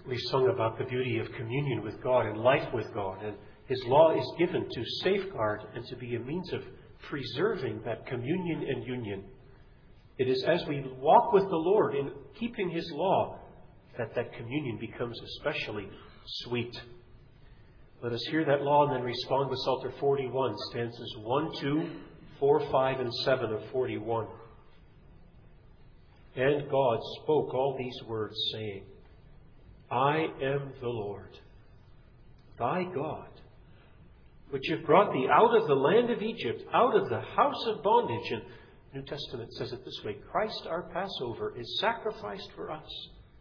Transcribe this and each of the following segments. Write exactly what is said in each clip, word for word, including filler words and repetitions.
We've sung about the beauty of communion with God and life with God, and His law is given to safeguard and to be a means of preserving that communion and union. It is as we walk with the Lord in keeping His law that that communion becomes especially sweet. Let us hear that law and then respond with Psalter forty-one, stanzas one, two, four, five, and seven of forty-one. And God spoke all these words, saying, I am the Lord, thy God, which have brought thee out of the land of Egypt, out of the house of bondage. And the New Testament says it this way, Christ our Passover is sacrificed for us.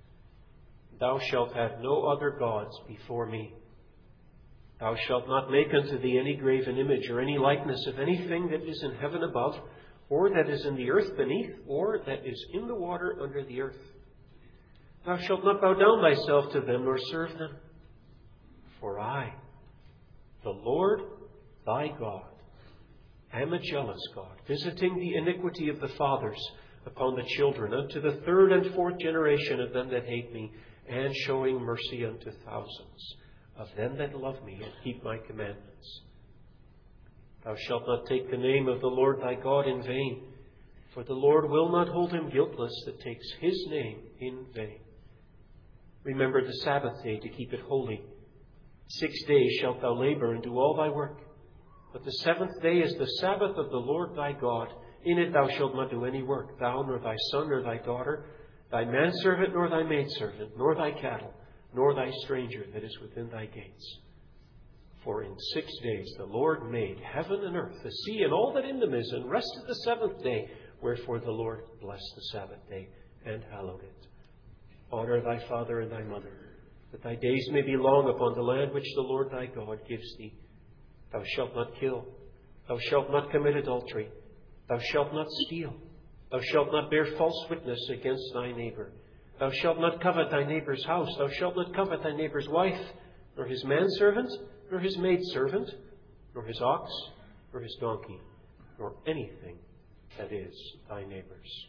Thou shalt have no other gods before me. Thou shalt not make unto thee any graven image or any likeness of anything that is in heaven above, or that is in the earth beneath, or that is in the water under the earth. Thou shalt not bow down thyself to them, nor serve them. For I, the Lord thy God, am a jealous God, visiting the iniquity of the fathers upon the children, unto the third and fourth generation of them that hate me, and showing mercy unto thousands of them that love me and keep my commandments. Thou shalt not take the name of the Lord thy God in vain, for the Lord will not hold him guiltless that takes his name in vain. Remember the Sabbath day to keep it holy. Six days shalt thou labor and do all thy work. But the seventh day is the Sabbath of the Lord thy God. In it thou shalt not do any work, thou, nor thy son, nor thy daughter, thy manservant, nor thy maidservant, nor thy cattle, nor thy stranger that is within thy gates. For in six days the Lord made heaven and earth, the sea and all that in them is, and rested the seventh day. Wherefore the Lord blessed the Sabbath day and hallowed it. Honor thy father and thy mother, that thy days may be long upon the land which the Lord thy God gives thee. Thou shalt not kill. Thou shalt not commit adultery. Thou shalt not steal. Thou shalt not bear false witness against thy neighbor. Thou shalt not covet thy neighbor's house. Thou shalt not covet thy neighbor's wife, nor his manservant, nor his maidservant, nor his ox, nor his donkey, nor anything that is thy neighbor's.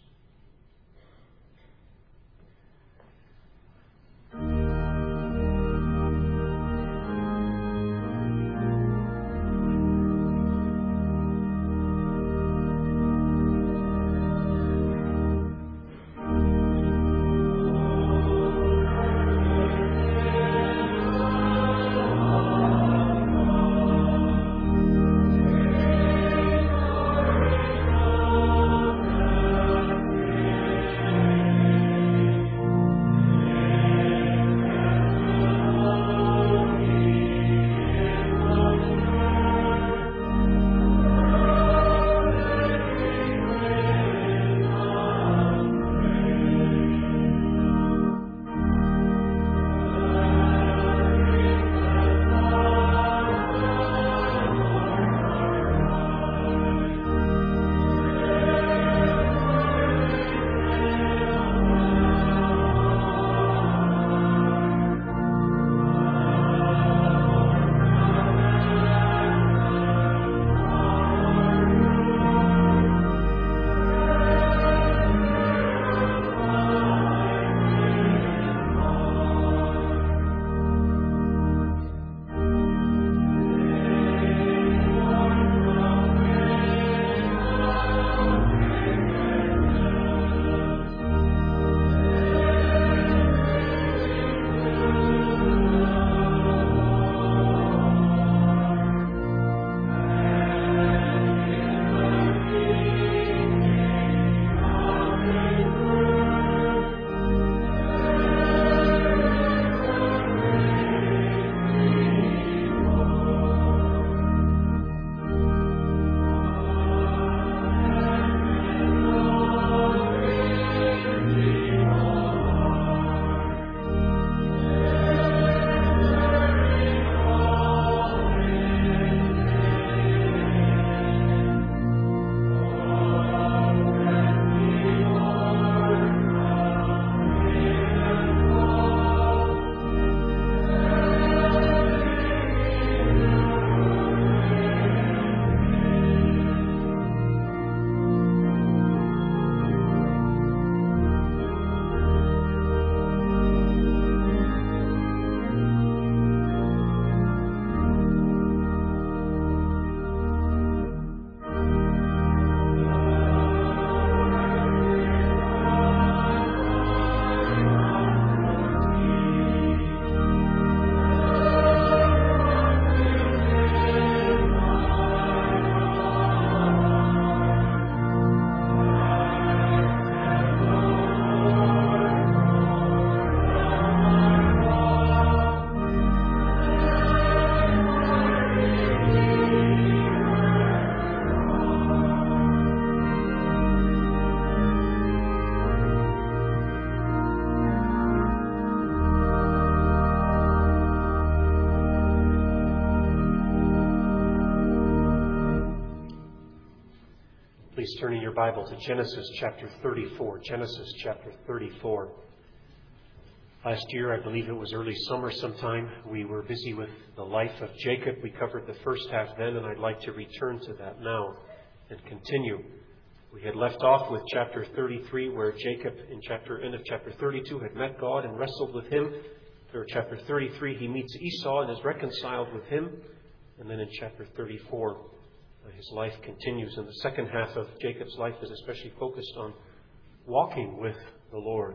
Please turn in your Bible to Genesis chapter thirty-four. Genesis chapter thirty-four. Last year, I believe it was early summer sometime, we were busy with the life of Jacob. We covered the first half then, and I'd like to return to that now and continue. We had left off with chapter thirty-three, where Jacob, in chapter end of chapter thirty-two, had met God and wrestled with him. Or chapter thirty-three, he meets Esau and is reconciled with him. And then in chapter thirty-four, his life continues. And the second half of Jacob's life is especially focused on walking with the Lord,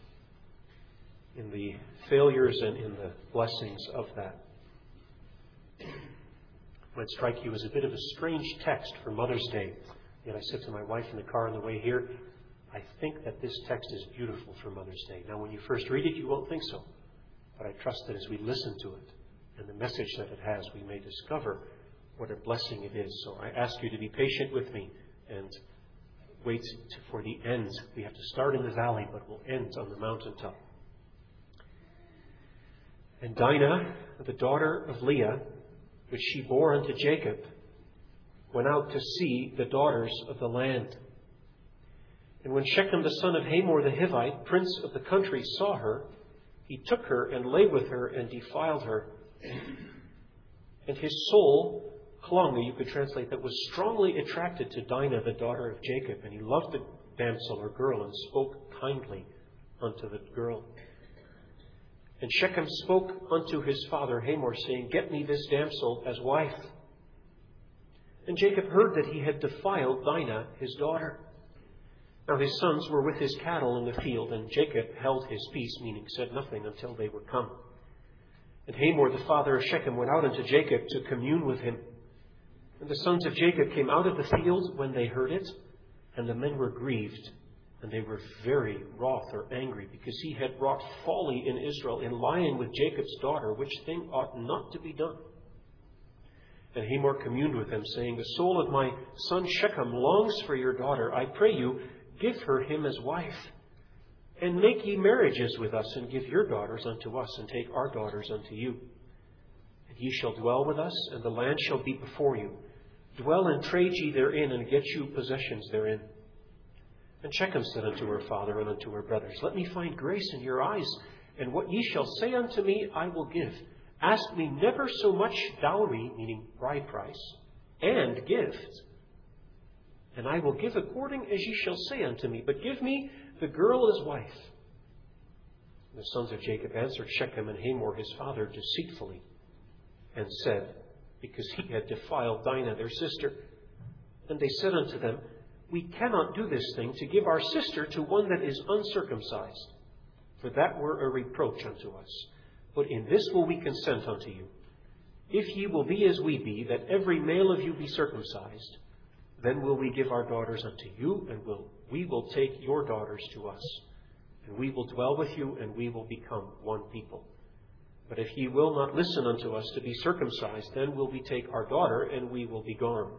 in the failures and in the blessings of that. It might strike you as a bit of a strange text for Mother's Day. Yet I said to my wife in the car on the way here, I think that this text is beautiful for Mother's Day. Now, when you first read it, you won't think so. But I trust that as we listen to it and the message that it has, we may discover what a blessing it is. So I ask you to be patient with me and wait for the end. We have to start in the valley, but we'll end on the mountaintop. And Dinah, the daughter of Leah, which she bore unto Jacob, went out to see the daughters of the land. And when Shechem the son of Hamor the Hivite, prince of the country, saw her, he took her and lay with her and defiled her. And his soul clung, or you could translate that, was strongly attracted to Dinah, the daughter of Jacob. And he loved the damsel or girl and spoke kindly unto the girl. And Shechem spoke unto his father Hamor, saying, Get me this damsel as wife. And Jacob heard that he had defiled Dinah, his daughter. Now his sons were with his cattle in the field, and Jacob held his peace, meaning said nothing until they were come. And Hamor, the father of Shechem, went out unto Jacob to commune with him. And the sons of Jacob came out of the field when they heard it, and the men were grieved, and they were very wroth or angry, because he had wrought folly in Israel in lying with Jacob's daughter, which thing ought not to be done. And Hamor communed with them, saying, The soul of my son Shechem longs for your daughter. I pray you, give her him as wife. And make ye marriages with us, and give your daughters unto us, and take our daughters unto you. And ye shall dwell with us, and the land shall be before you. Dwell and trade ye therein, and get you possessions therein. And Shechem said unto her father and unto her brothers, Let me find grace in your eyes, and what ye shall say unto me I will give. Ask me never so much dowry, meaning bride price, and gift. And I will give according as ye shall say unto me. But give me the girl as wife. And the sons of Jacob answered Shechem and Hamor his father deceitfully, and said, because he had defiled Dinah their sister. And they said unto them, We cannot do this thing, to give our sister to one that is uncircumcised, for that were a reproach unto us. But in this will we consent unto you. If ye will be as we be, that every male of you be circumcised, then will we give our daughters unto you, and will, we will take your daughters to us. And we will dwell with you, and we will become one people. But if ye will not listen unto us to be circumcised, then will we take our daughter, and we will be gone.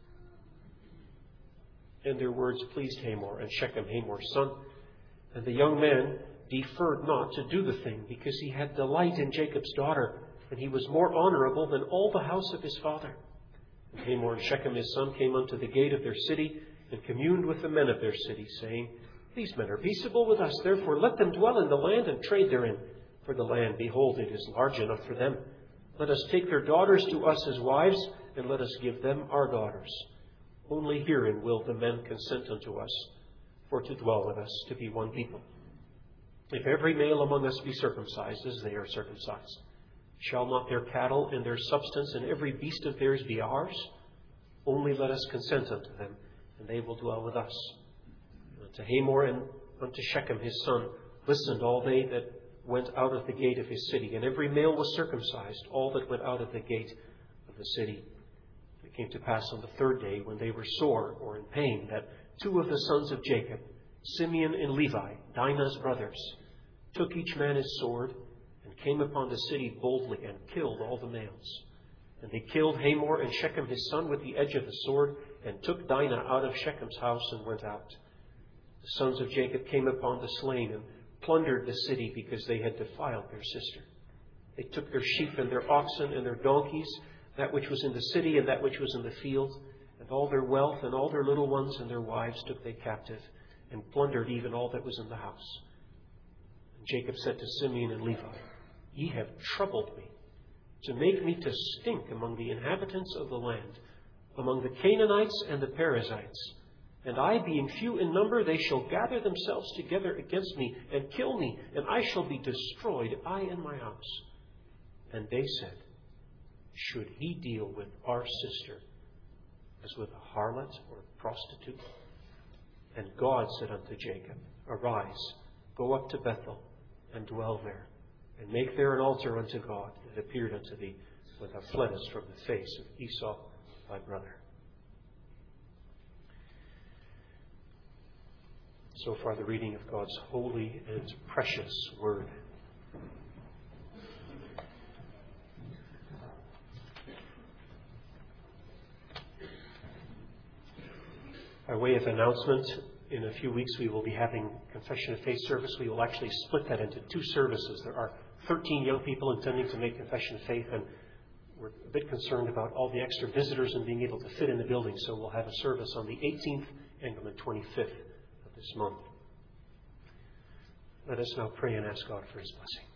And their words pleased Hamor and Shechem, Hamor's son. And the young man deferred not to do the thing, because he had delight in Jacob's daughter, and he was more honorable than all the house of his father. And Hamor and Shechem his son came unto the gate of their city, and communed with the men of their city, saying, These men are peaceable with us, therefore let them dwell in the land and trade therein. For the land, behold, it is large enough for them. Let us take their daughters to us as wives, and let us give them our daughters. Only herein will the men consent unto us, for to dwell with us, to be one people. If every male among us be circumcised, as they are circumcised, shall not their cattle and their substance and every beast of theirs be ours? Only let us consent unto them, and they will dwell with us. And unto Hamor and unto Shechem his son listened all they that went out of the gate of his city, and every male was circumcised, all that went out of the gate of the city. It came to pass on the third day, when they were sore or in pain, that two of the sons of Jacob, Simeon and Levi, Dinah's brothers, took each man his sword, and came upon the city boldly, and killed all the males. And they killed Hamor and Shechem his son with the edge of the sword, and took Dinah out of Shechem's house, and went out. The sons of Jacob came upon the slain, and plundered the city, because they had defiled their sister. They took their sheep and their oxen and their donkeys, that which was in the city and that which was in the field, And all their wealth and all their little ones and their wives took they captive, and plundered even all that was in the house. And Jacob said to Simeon and Levi, Ye have troubled me, to make me to stink among the inhabitants of the land, among the Canaanites and the Perizzites. And I, being few in number, they shall gather themselves together against me, and kill me, and I shall be destroyed, I and my house. And they said, Should he deal with our sister as with a harlot or a prostitute? And God said unto Jacob, Arise, go up to Bethel, and dwell there, and make there an altar unto God that appeared unto thee when thou fleddest from the face of Esau thy brother. So far, the reading of God's holy and precious word. By way of announcement, in a few weeks we will be having Confession of Faith service. We will actually split that into two services. There are thirteen young people intending to make Confession of Faith, and we're a bit concerned about all the extra visitors and being able to fit in the building. So we'll have a service on the eighteenth and on the twenty-fifth of this month. Let us now pray and ask God for His blessing.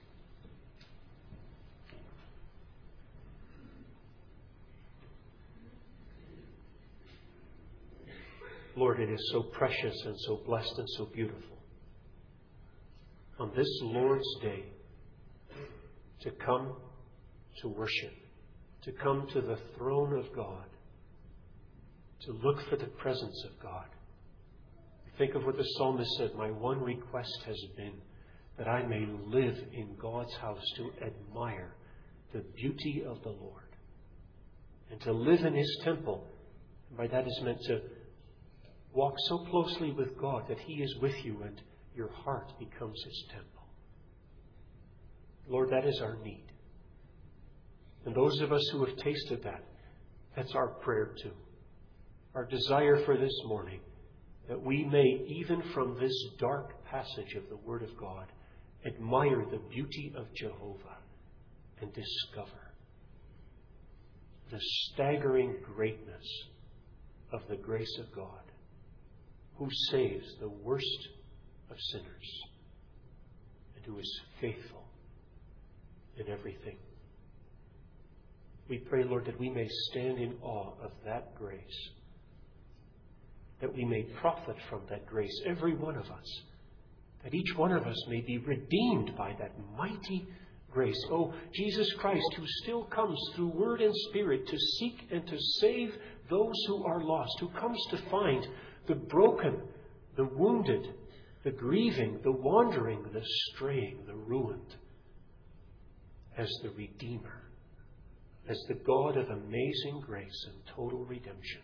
Lord, it is so precious and so blessed and so beautiful on this Lord's Day to come to worship, to come to the throne of God, to look for the presence of God. Think of what the psalmist said, My one request has been that I may live in God's house to admire the beauty of the Lord and to live in His temple. And by that is meant to walk so closely with God that He is with you and your heart becomes His temple. Lord, that is our need. And those of us who have tasted that, that's our prayer too. Our desire for this morning, that we may, even from this dark passage of the Word of God, admire the beauty of Jehovah and discover the staggering greatness of the grace of God, who saves the worst of sinners and who is faithful in everything. We pray, Lord, that we may stand in awe of that grace, that we may profit from that grace, every one of us, that each one of us may be redeemed by that mighty grace. Oh, Jesus Christ, who still comes through word and spirit to seek and to save those who are lost, who comes to find the broken, the wounded, the grieving, the wandering, the straying, the ruined, as the Redeemer, as the God of amazing grace and total redemption.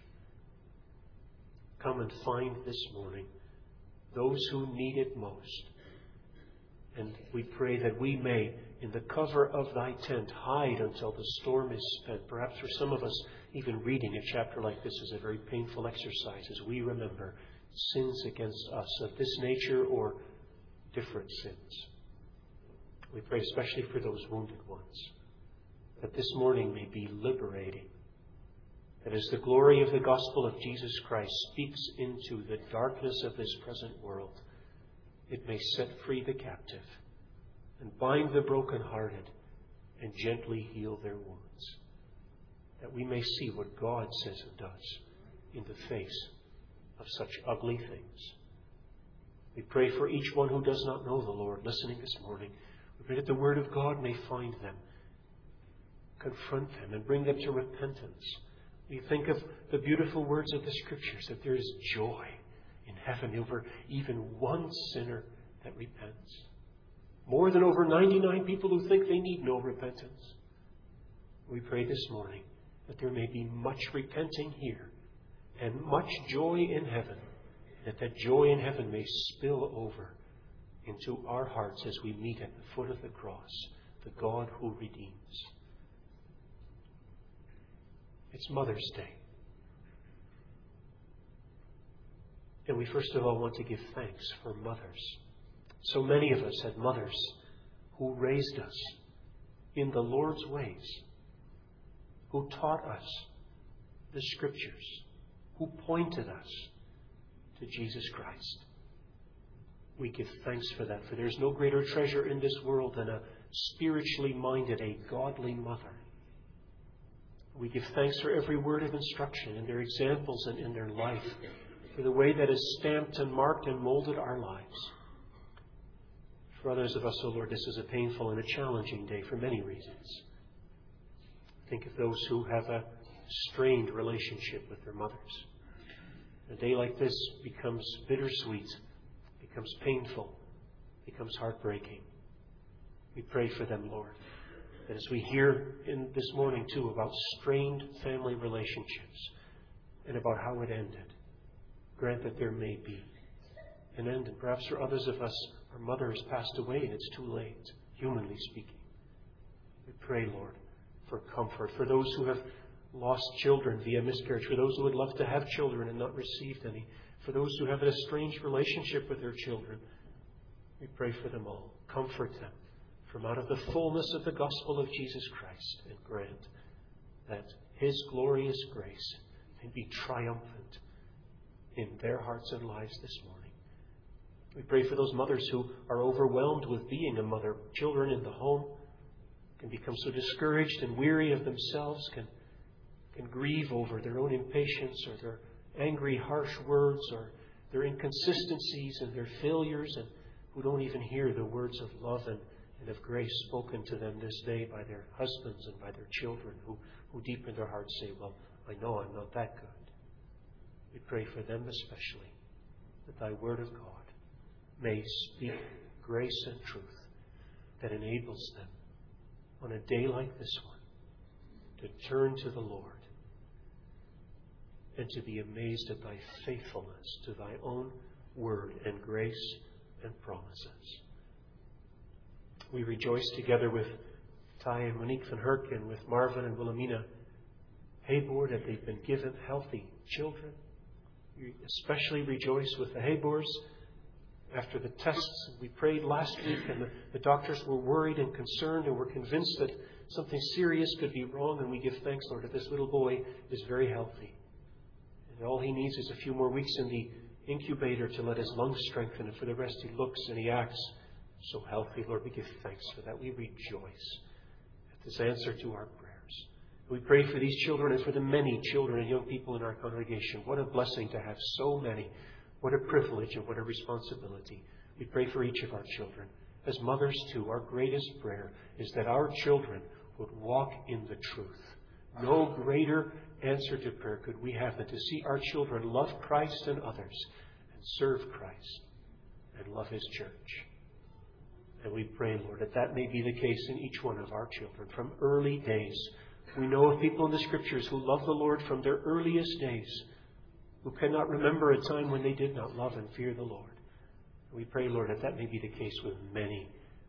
Come and find this morning those who need it most. And we pray that we may, in the cover of Thy tent, hide until the storm is spent. Perhaps for some of us, even reading a chapter like this is a very painful exercise as we remember sins against us of this nature or different sins. We pray especially for those wounded ones, that this morning may be liberating. That as the glory of the gospel of Jesus Christ speaks into the darkness of this present world, it may set free the captive and bind the brokenhearted and gently heal their wounds. That we may see what God says and does in the face of such ugly things. We pray for each one who does not know the Lord listening this morning. We pray that the Word of God may find them, confront them, and bring them to repentance. We think of the beautiful words of the Scriptures, that there is joy in heaven over even one sinner that repents. More than over ninety-nine people who think they need no repentance. We pray this morning that there may be much repenting here and much joy in heaven, that that joy in heaven may spill over into our hearts as we meet at the foot of the cross, the God who redeems. It's Mother's Day. And we first of all want to give thanks for mothers. So many of us had mothers who raised us in the Lord's ways, who taught us the Scriptures, who pointed us to Jesus Christ. We give thanks for that, for there's no greater treasure in this world than a spiritually minded, a godly mother. We give thanks for every word of instruction and their examples and in their life, for the way that has stamped and marked and molded our lives. For others of us, O Lord, this is a painful and a challenging day for many reasons. Think of those who have a strained relationship with their mothers. A day like this becomes bittersweet, becomes painful, becomes heartbreaking. We pray for them, Lord, that as we hear in this morning, too, about strained family relationships and about how it ended, grant that there may be an end. And perhaps for others of us, our mother has passed away and it's too late, humanly speaking. We pray, Lord, for comfort. For those who have lost children via miscarriage, for those who would love to have children and not received any, for those who have an estranged relationship with their children, we pray for them all. Comfort them from out of the fullness of the gospel of Jesus Christ, and grant that His glorious grace may be triumphant in their hearts and lives this morning. We pray for those mothers who are overwhelmed with being a mother. Children in the home can become so discouraged and weary of themselves, can, can grieve over their own impatience or their angry, harsh words or their inconsistencies and their failures, and who don't even hear the words of love and, and of grace spoken to them this day by their husbands and by their children, who, who deep in their hearts say, well, I know I'm not that good. We pray for them especially, that Thy Word of God may speak grace and truth that enables them on a day like this one to turn to the Lord and to be amazed at Thy faithfulness to Thy own Word and grace and promises. We rejoice together with Ty and Monique van Herk and with Marvin and Wilhelmina Haybor that they've been given healthy children. We especially rejoice with the Haybors after the tests we prayed last week, and the, the doctors were worried and concerned and were convinced that something serious could be wrong, and we give thanks, Lord, that this little boy is very healthy. And all he needs is a few more weeks in the incubator to let his lungs strengthen, and for the rest he looks and he acts so healthy. Lord, we give thanks for that. We rejoice at this answer to our prayers. We pray for these children and for the many children and young people in our congregation. What a blessing to have so many. What a privilege and what a responsibility. We pray for each of our children. As mothers too, our greatest prayer is that our children would walk in the truth. No greater answer to prayer could we have than to see our children love Christ and others and serve Christ and love His church. And we pray, Lord, that that may be the case in each one of our children from early days. We know of people in the Scriptures who love the Lord from their earliest days, who cannot remember a time when they did not love and fear the Lord. And we pray, Lord, that that may be the case with many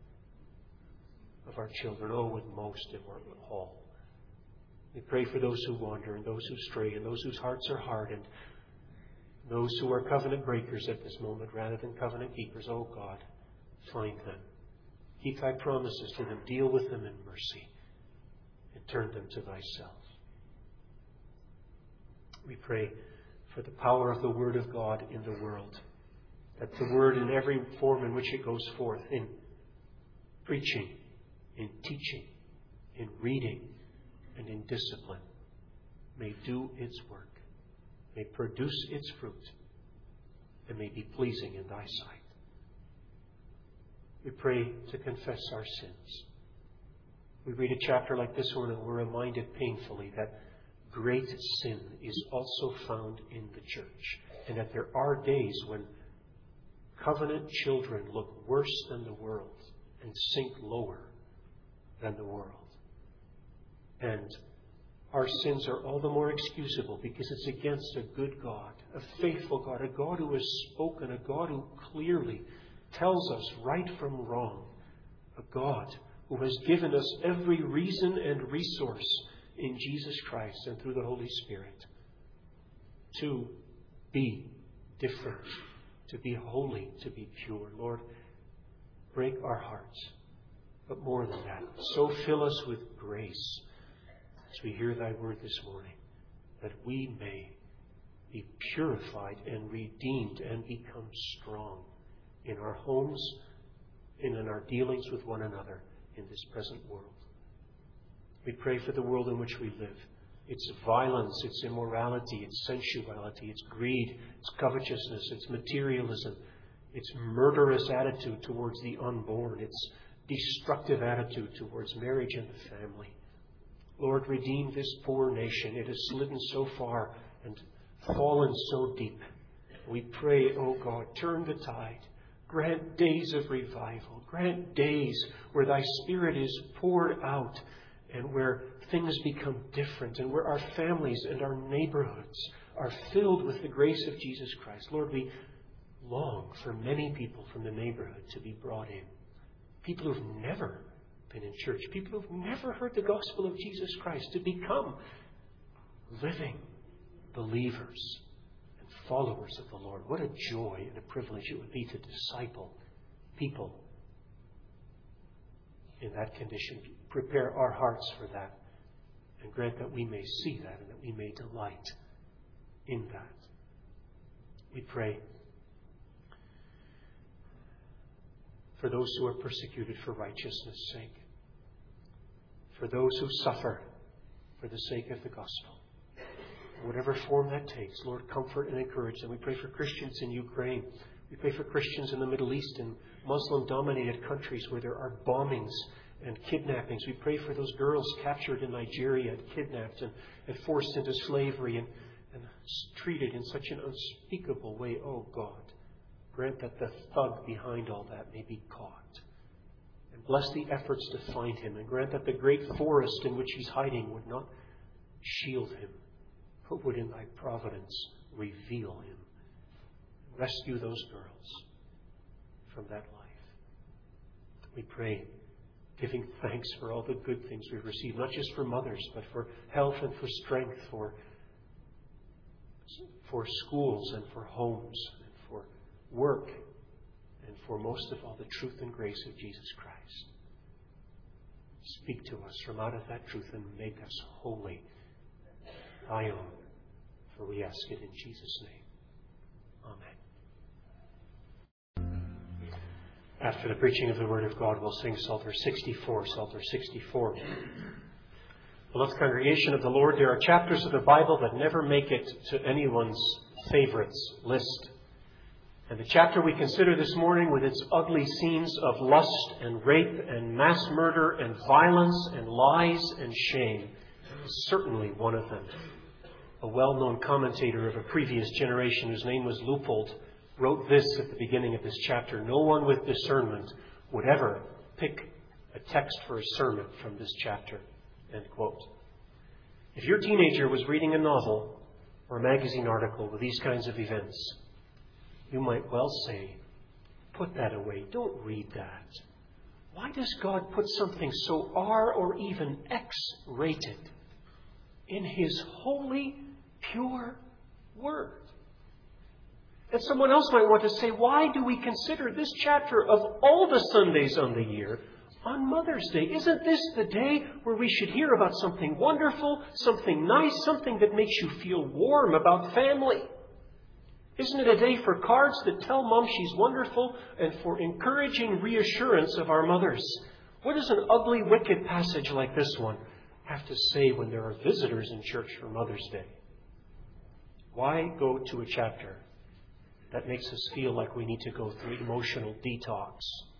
of our children, oh, with most if not with all. We pray for those who wander and those who stray and those whose hearts are hardened, those who are covenant breakers at this moment rather than covenant keepers. Oh, God, find them. Keep Thy promises to them. Deal with them in mercy and turn them to Thyself. We pray for the power of the Word of God in the world, that the Word in every form in which it goes forth, in preaching, in teaching, in reading, and in discipline, may do its work, may produce its fruit, and may be pleasing in Thy sight. We pray to confess our sins. We read a chapter like this one and we're reminded painfully that great sin is also found in the church, and that there are days when covenant children look worse than the world and sink lower than the world. And our sins are all the more excusable because it's against a good God, a faithful God, a God who has spoken, a God who clearly tells us right from wrong, a God who has given us every reason and resource in Jesus Christ and through the Holy Spirit to be different, to be holy, to be pure. Lord, break our hearts. But more than that, so fill us with grace as we hear Thy word this morning, that we may be purified and redeemed and become strong in our homes and in our dealings with one another in this present world. We pray for the world in which we live. Its violence, its immorality, its sensuality, its greed, its covetousness, its materialism, its murderous attitude towards the unborn, its destructive attitude towards marriage and the family. Lord, redeem this poor nation. It has slidden so far and fallen so deep. We pray, O God, turn the tide. Grant days of revival. Grant days where Thy Spirit is poured out and where things become different and where our families and our neighborhoods are filled with the grace of Jesus Christ. Lord, we long for many people from the neighborhood to be brought in. People who've never been in church. People who've never heard the gospel of Jesus Christ to become living believers and followers of the Lord. What a joy and a privilege it would be to disciple people in that condition. Prepare our hearts for that and grant that we may see that and that we may delight in that. We pray for those who are persecuted for righteousness' sake, for those who suffer for the sake of the gospel. Whatever form that takes, Lord, comfort and encourage them. We pray for Christians in Ukraine. We pray for Christians in the Middle East and Muslim-dominated countries where there are bombings and kidnappings. We pray for those girls captured in Nigeria and kidnapped and, and forced into slavery and, and treated in such an unspeakable way. Oh God, grant that the thug behind all that may be caught. And bless the efforts to find him. And grant that the great forest in which he's hiding would not shield him, but would in Thy providence reveal him. Rescue those girls from that life. We pray, giving thanks for all the good things we've received, not just for mothers, but for health and for strength, for, for schools and for homes and for work, and for most of all the truth and grace of Jesus Christ. Speak to us from out of that truth and make us holy, Thy own, for we ask it in Jesus' name. Amen. After the preaching of the Word of God, we'll sing Psalter sixty-four. Psalter sixty-four. Beloved congregation of the Lord, there are chapters of the Bible that never make it to anyone's favorites list. And the chapter we consider this morning, with its ugly scenes of lust and rape and mass murder and violence and lies and shame, is certainly one of them. A well-known commentator of a previous generation, whose name was Leupold, wrote this at the beginning of this chapter: no one with discernment would ever pick a text for a sermon from this chapter. End quote. If your teenager was reading a novel or a magazine article with these kinds of events, you might well say, put that away. Don't read that. Why does God put something so R or even X-rated in His holy, pure Word? And someone else might want to say, why do we consider this chapter of all the Sundays on the year on Mother's Day? Isn't this the day where we should hear about something wonderful, something nice, something that makes you feel warm about family? Isn't it a day for cards that tell Mom she's wonderful and for encouraging reassurance of our mothers? What does an ugly, wicked passage like this one have to say when there are visitors in church for Mother's Day? Why go to a chapter that makes us feel like we need to go through emotional detox?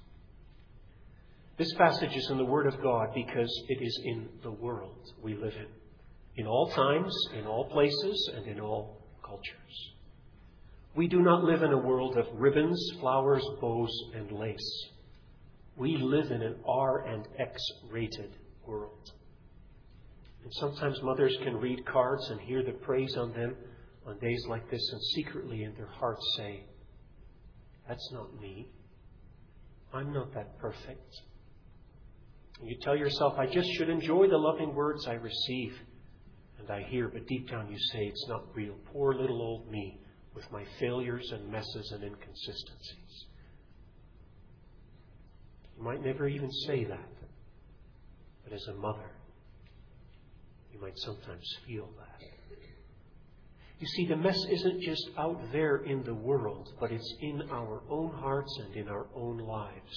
This passage is in the Word of God because it is in the world we live in. In all times, in all places, and in all cultures. We do not live in a world of ribbons, flowers, bows, and lace. We live in an R and X-rated world. And sometimes mothers can read cards and hear the praise on them on days like this, and secretly in their hearts say, that's not me. I'm not that perfect. And you tell yourself, I just should enjoy the loving words I receive and I hear, but deep down you say, it's not real. Poor little old me with my failures and messes and inconsistencies. You might never even say that, but as a mother, you might sometimes feel that. You see, the mess isn't just out there in the world, but it's in our own hearts and in our own lives.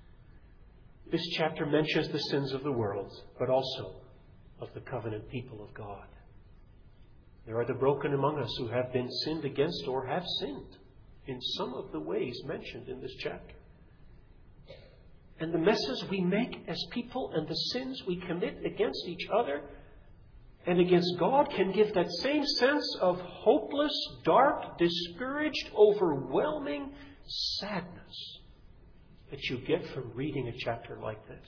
This chapter mentions the sins of the world, but also of the covenant people of God. There are the broken among us who have been sinned against or have sinned in some of the ways mentioned in this chapter. And the messes we make as people and the sins we commit against each other and against God can give that same sense of hopeless, dark, discouraged, overwhelming sadness that you get from reading a chapter like this.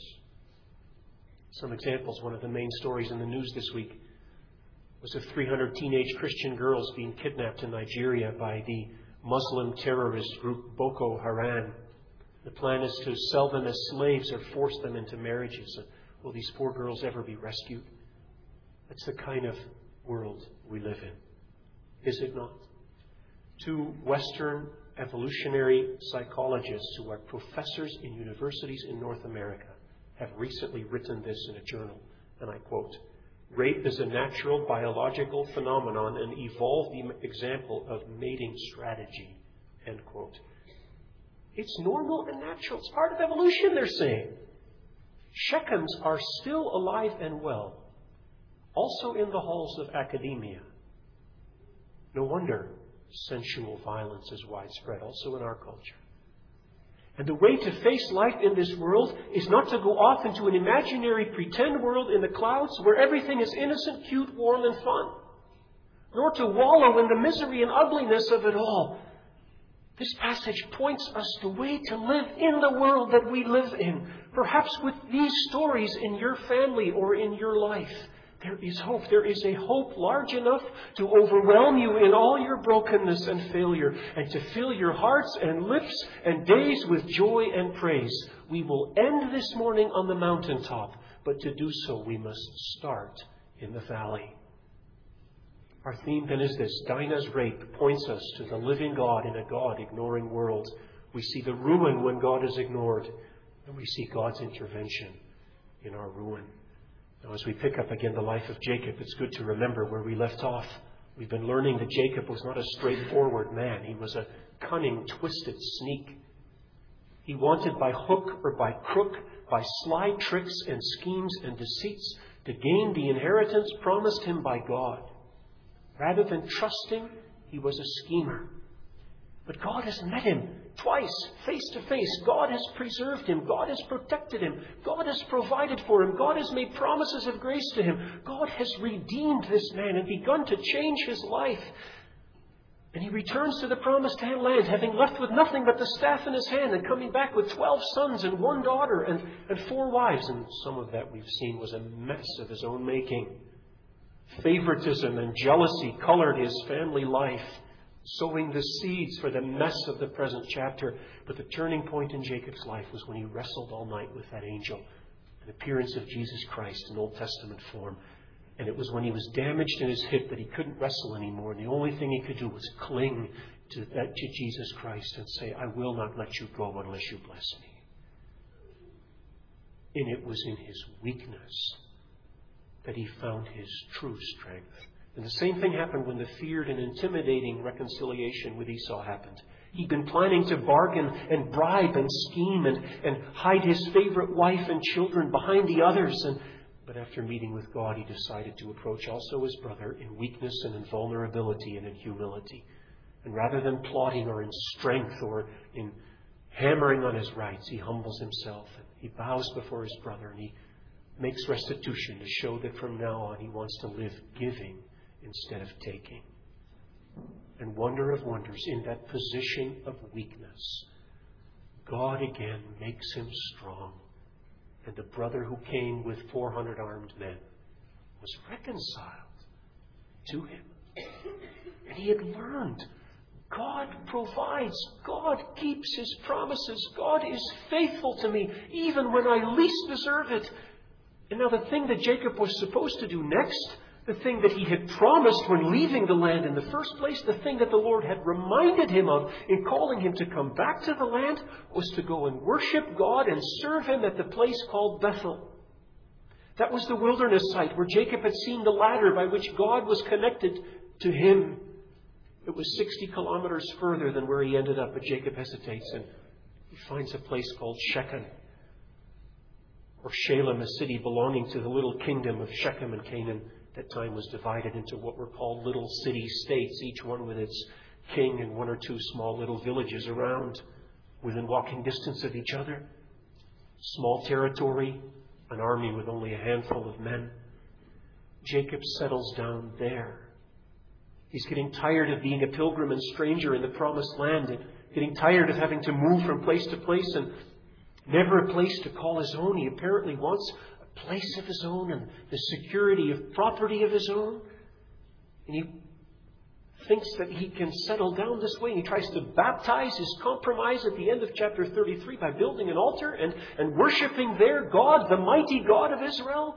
Some examples. One of the main stories in the news this week was of three hundred teenage Christian girls being kidnapped in Nigeria by the Muslim terrorist group Boko Haram. The plan is to sell them as slaves or force them into marriages. Will these poor girls ever be rescued? That's the kind of world we live in, is it not? Two Western evolutionary psychologists who are professors in universities in North America have recently written this in a journal, and I quote, "Rape is a natural biological phenomenon and evolved example of mating strategy," end quote. It's normal and natural. It's part of evolution, they're saying. Shechems are still alive and well, also in the halls of academia. No wonder sensual violence is widespread, also in our culture. And the way to face life in this world is not to go off into an imaginary pretend world in the clouds where everything is innocent, cute, warm, and fun, nor to wallow in the misery and ugliness of it all. This passage points us the way to live in the world that we live in. Perhaps with these stories in your family or in your life, there is hope. There is a hope large enough to overwhelm you in all your brokenness and failure and to fill your hearts and lips and days with joy and praise. We will end this morning on the mountaintop, but to do so we must start in the valley. Our theme then is this. Dinah's rape points us to the living God in a God-ignoring world. We see the ruin when God is ignored, and we see God's intervention in our ruin. Now, as we pick up again the life of Jacob, it's good to remember where we left off. We've been learning that Jacob was not a straightforward man. He was a cunning, twisted sneak. He wanted by hook or by crook, by sly tricks and schemes and deceits, to gain the inheritance promised him by God. Rather than trusting, he was a schemer. But God has met him twice, face to face. God has preserved him. God has protected him. God has provided for him. God has made promises of grace to him. God has redeemed this man and begun to change his life. And he returns to the promised land, having left with nothing but the staff in his hand and coming back with twelve sons and one daughter and, and four wives. And some of that we've seen was a mess of his own making. Favoritism and jealousy colored his family life, sowing the seeds for the mess of the present chapter. But the turning point in Jacob's life was when he wrestled all night with that angel, an appearance of Jesus Christ in Old Testament form. And it was when he was damaged in his hip that he couldn't wrestle anymore. And the only thing he could do was cling to, that, to Jesus Christ and say, "I will not let you go unless you bless me." And it was in his weakness that he found his true strength. And the same thing happened when the feared and intimidating reconciliation with Esau happened. He'd been planning to bargain and bribe and scheme and, and hide his favorite wife and children behind the others. And, but after meeting with God, he decided to approach also his brother in weakness and in vulnerability and in humility. And rather than plotting or in strength or in hammering on his rights, he humbles himself and he bows before his brother and he makes restitution to show that from now on he wants to live giving instead of taking. And wonder of wonders, in that position of weakness, God again makes him strong. And the brother who came with four hundred armed men was reconciled to him. And he had learned God provides. God keeps his promises. God is faithful to me even when I least deserve it. And now the thing that Jacob was supposed to do next, the thing that he had promised when leaving the land in the first place, the thing that the Lord had reminded him of in calling him to come back to the land, was to go and worship God and serve him at the place called Bethel. That was the wilderness site where Jacob had seen the ladder by which God was connected to him. It was sixty kilometers further than where he ended up, but Jacob hesitates and he finds a place called Shechem, or Shalem, a city belonging to the little kingdom of Shechem and Canaan. That time was divided into what were called little city-states, each one with its king and one or two small little villages around, within walking distance of each other. Small territory, an army with only a handful of men. Jacob settles down there. He's getting tired of being a pilgrim and stranger in the promised land, and getting tired of having to move from place to place and never a place to call his own. He apparently wants a place of his own and the security of property of his own. And he thinks that he can settle down this way. And he tries to baptize his compromise at the end of chapter thirty-three by building an altar and, and worshiping their God, the mighty God of Israel.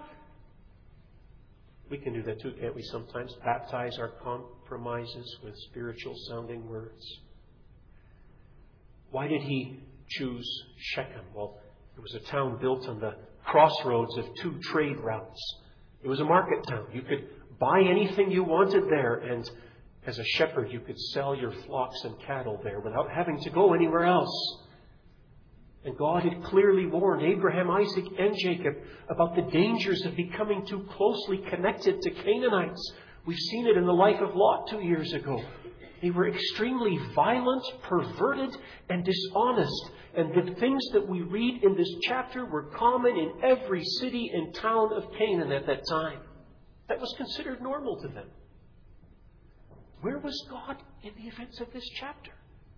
We can do that too, can't we, sometimes? Baptize our compromises with spiritual sounding words. Why did he choose Shechem? Well, it was a town built on the crossroads of two trade routes. It was a market town. You could buy anything you wanted there, and as a shepherd, you could sell your flocks and cattle there without having to go anywhere else. And God had clearly warned Abraham, Isaac, and Jacob about the dangers of becoming too closely connected to Canaanites. We've seen it in the life of Lot two years ago. They were extremely violent, perverted, and dishonest. And the things that we read in this chapter were common in every city and town of Canaan at that time. That was considered normal to them. Where was God in the events of this chapter?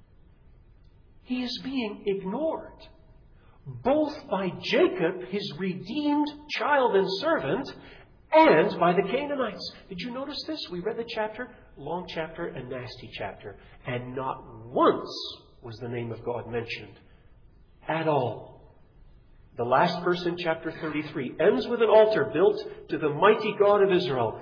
He is being ignored, both by Jacob, his redeemed child and servant, and by the Canaanites. Did you notice this? We read the chapter, long chapter and nasty chapter, and not once was the name of God mentioned at all. The last verse in chapter thirty-three ends with an altar built to the mighty God of Israel.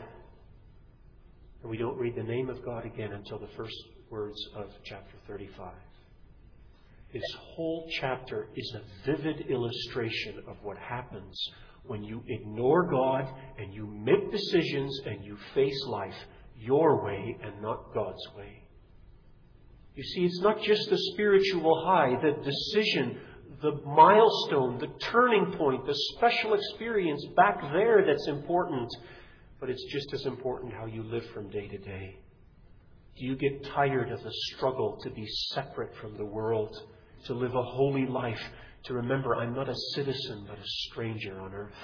And we don't read the name of God again until the first words of chapter thirty-five. This whole chapter is a vivid illustration of what happens when you ignore God and you make decisions and you face life your way and not God's way. You see, it's not just the spiritual high, the decision, the milestone, the turning point, the special experience back there that's important. But it's just as important how you live from day to day. Do you get tired of the struggle to be separate from the world, to live a holy life, to remember I'm not a citizen but a stranger on earth,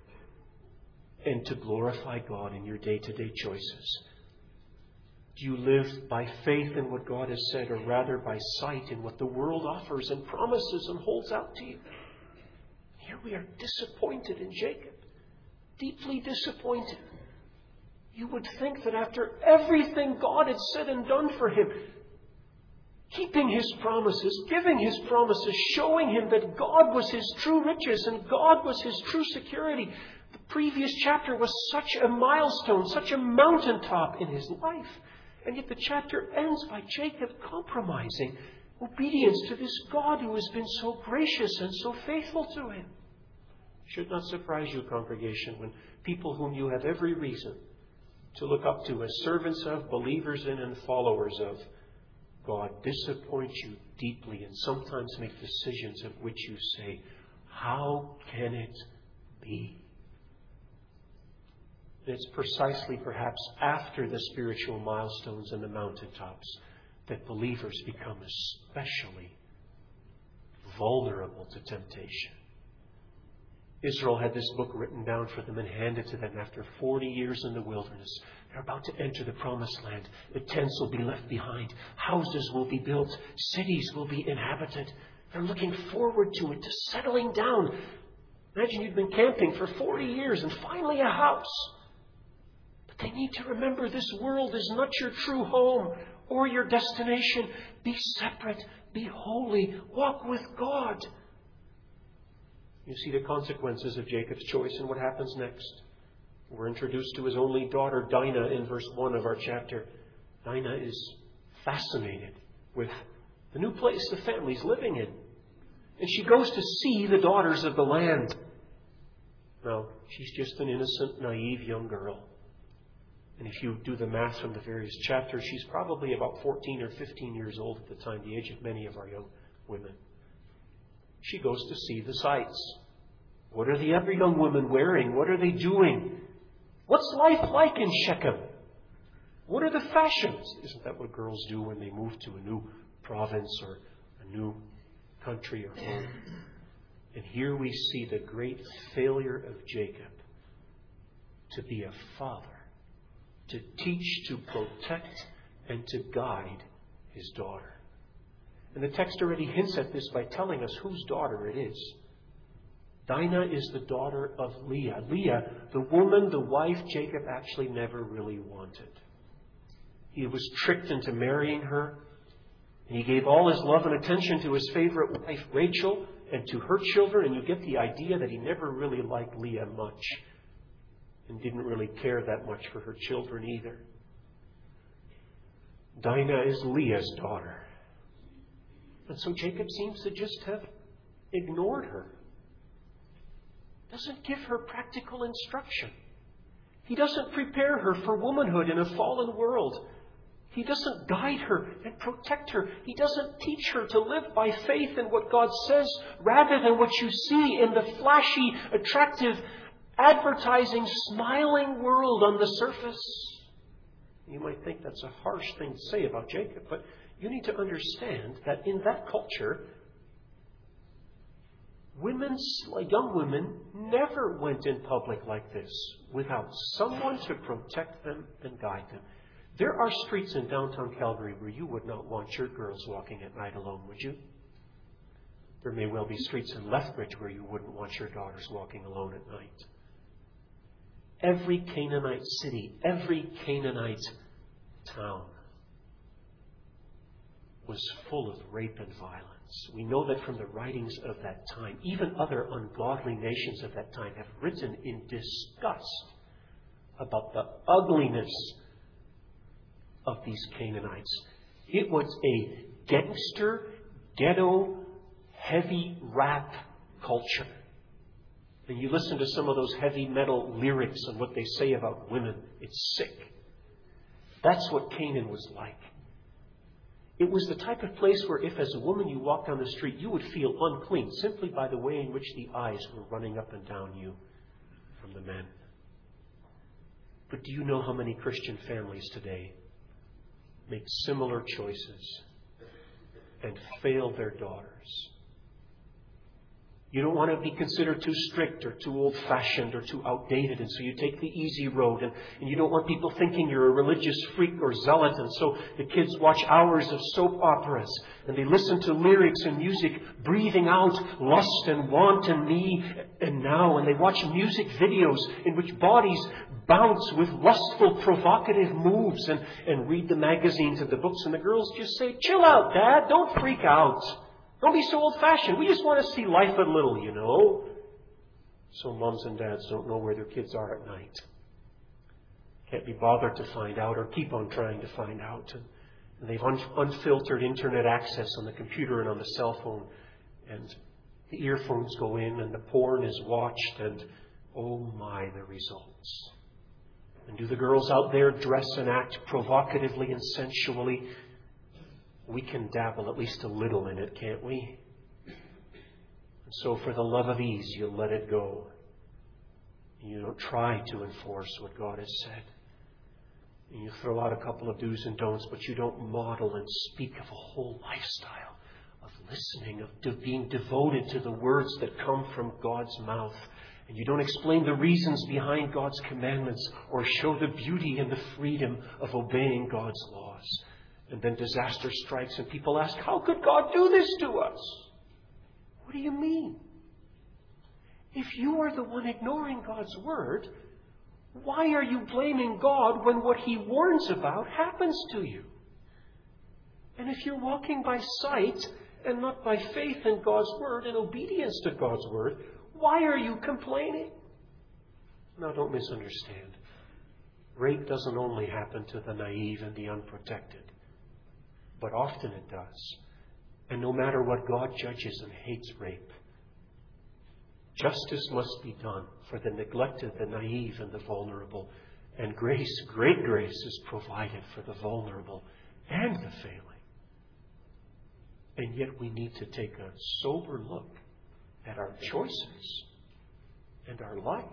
and to glorify God in your day-to-day choices? Do you live by faith in what God has said, or rather by sight in what the world offers and promises and holds out to you? Here we are disappointed in Jacob, deeply disappointed. You would think that after everything God had said and done for him, keeping his promises, giving his promises, showing him that God was his true riches and God was his true security, the previous chapter was such a milestone, such a mountaintop in his life. And yet the chapter ends by Jacob compromising obedience to this God who has been so gracious and so faithful to him. It should not surprise you, congregation, when people whom you have every reason to look up to as servants of, believers in, and followers of God disappoint you deeply and sometimes make decisions of which you say, how can it be? It's precisely perhaps after the spiritual milestones and the mountaintops that believers become especially vulnerable to temptation. Israel had this book written down for them and handed to them after forty years in the wilderness. They're about to enter the promised land. The tents will be left behind. Houses will be built. Cities will be inhabited. They're looking forward to it, to settling down. Imagine you've been camping for forty years and finally a house. But they need to remember this world is not your true home or your destination. Be separate. Be holy. Walk with God. You see the consequences of Jacob's choice and what happens next. We're introduced to his only daughter, Dinah, in verse one of our chapter. Dinah is fascinated with the new place the family's living in. And she goes to see the daughters of the land. Now, she's just an innocent, naive young girl. And if you do the math from the various chapters, she's probably about fourteen or fifteen years old at the time, the age of many of our young women. She goes to see the sights. What are the other young women wearing? What are they doing? What's life like in Shechem? What are the fashions? Isn't that what girls do when they move to a new province or a new country or home? And here we see the great failure of Jacob to be a father, to teach, to protect, and to guide his daughter. And the text already hints at this by telling us whose daughter it is. Dinah is the daughter of Leah. Leah, the woman, the wife Jacob actually never really wanted. He was tricked into marrying her, and he gave all his love and attention to his favorite wife, Rachel, and to her children, and you get the idea that he never really liked Leah much and didn't really care that much for her children either. Dinah is Leah's daughter. And so Jacob seems to just have ignored her. Doesn't give her practical instruction. He doesn't prepare her for womanhood in a fallen world. He doesn't guide her and protect her. He doesn't teach her to live by faith in what God says rather than what you see in the flashy, attractive, advertising, smiling world on the surface. You might think that's a harsh thing to say about Jacob, but you need to understand that in that culture, women, young women, never went in public like this without someone to protect them and guide them. There are streets in downtown Calgary where you would not want your girls walking at night alone, would you? There may well be streets in Lethbridge where you wouldn't want your daughters walking alone at night. Every Canaanite city, every Canaanite town was full of rape and violence. We know that from the writings of that time. Even other ungodly nations of that time have written in disgust about the ugliness of these Canaanites. It was a gangster, ghetto, heavy rap culture. And you listen to some of those heavy metal lyrics and what they say about women, it's sick. That's what Canaan was like. It was the type of place where if as a woman you walked down the street, you would feel unclean simply by the way in which the eyes were running up and down you from the men. But do you know how many Christian families today make similar choices and fail their daughters? You don't want to be considered too strict or too old-fashioned or too outdated, and so you take the easy road, and, and you don't want people thinking you're a religious freak or zealot, and so the kids watch hours of soap operas, and they listen to lyrics and music breathing out lust and want and me and now, and they watch music videos in which bodies bounce with lustful, provocative moves, and, and read the magazines and the books, and the girls just say, "Chill out, Dad, don't freak out. Don't be so old-fashioned. We just want to see life a little, you know." So moms and dads don't know where their kids are at night. Can't be bothered to find out or keep on trying to find out. And they've un- unfiltered internet access on the computer and on the cell phone. And the earphones go in and the porn is watched. And oh my, the results. And do the girls out there dress and act provocatively and sensually? We can dabble at least a little in it, can't we? And so for the love of ease, you let it go. You don't try to enforce what God has said. And you throw out a couple of do's and don'ts, but you don't model and speak of a whole lifestyle of listening, of de- being devoted to the words that come from God's mouth. And you don't explain the reasons behind God's commandments or show the beauty and the freedom of obeying God's laws. And then disaster strikes and people ask, "How could God do this to us?" What do you mean? If you are the one ignoring God's word, why are you blaming God when what He warns about happens to you? And if you're walking by sight and not by faith in God's word and obedience to God's word, why are you complaining? Now, don't misunderstand. Rape doesn't only happen to the naive and the unprotected. But often it does. And no matter what, God judges and hates rape. Justice must be done for the neglected, the naive, and the vulnerable. And grace, great grace, is provided for the vulnerable and the failing. And yet we need to take a sober look at our choices and our life.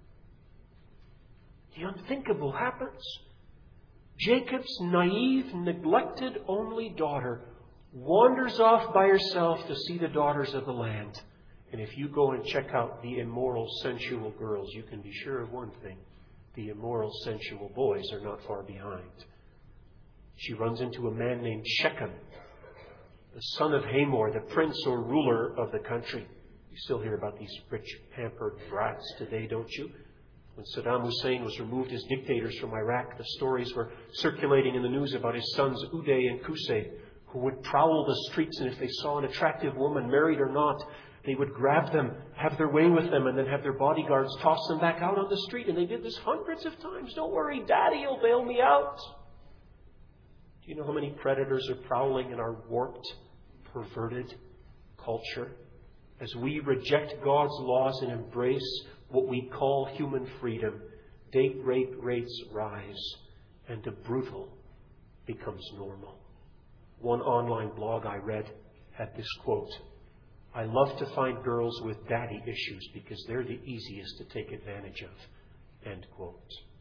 The unthinkable happens. Jacob's naive, neglected only daughter wanders off by herself to see the daughters of the land. And if you go and check out the immoral, sensual girls, you can be sure of one thing. The immoral, sensual boys are not far behind. She runs into a man named Shechem, the son of Hamor, the prince or ruler of the country. You still hear about these rich, pampered brats today, don't you? When Saddam Hussein was removed as dictators from Iraq, the stories were circulating in the news about his sons Uday and Qusay, who would prowl the streets, and if they saw an attractive woman, married or not, they would grab them, have their way with them, and then have their bodyguards toss them back out on the street. And they did this hundreds of times. Don't worry, Daddy will bail me out. Do you know how many predators are prowling in our warped, perverted culture? As we reject God's laws and embrace what we call human freedom, date rape rates rise, and the brutal becomes normal. One online blog I read had this quote: "I love to find girls with daddy issues because they're the easiest to take advantage of." End quote.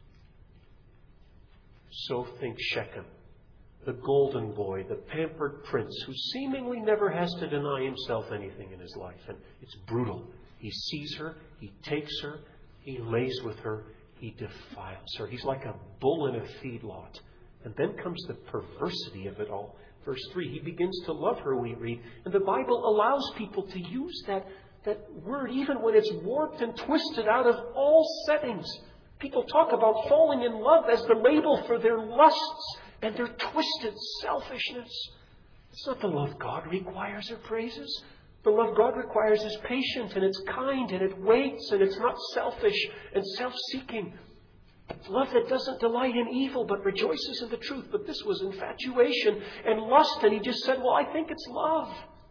So thinks Shechem, the golden boy, the pampered prince who seemingly never has to deny himself anything in his life. And it's brutal. He sees her, he takes her, he lays with her, he defiles her. He's like a bull in a feedlot. And then comes the perversity of it all. Verse three, he begins to love her, we read. And the Bible allows people to use that, that word even when it's warped and twisted out of all settings. People talk about falling in love as the label for their lusts and their twisted selfishness. It's not the love God requires or praises. The love God requires is patient, and it's kind, and it waits, and it's not selfish and self-seeking. Love that doesn't delight in evil, but rejoices in the truth. But this was infatuation and lust, and he just said, well, I think it's love.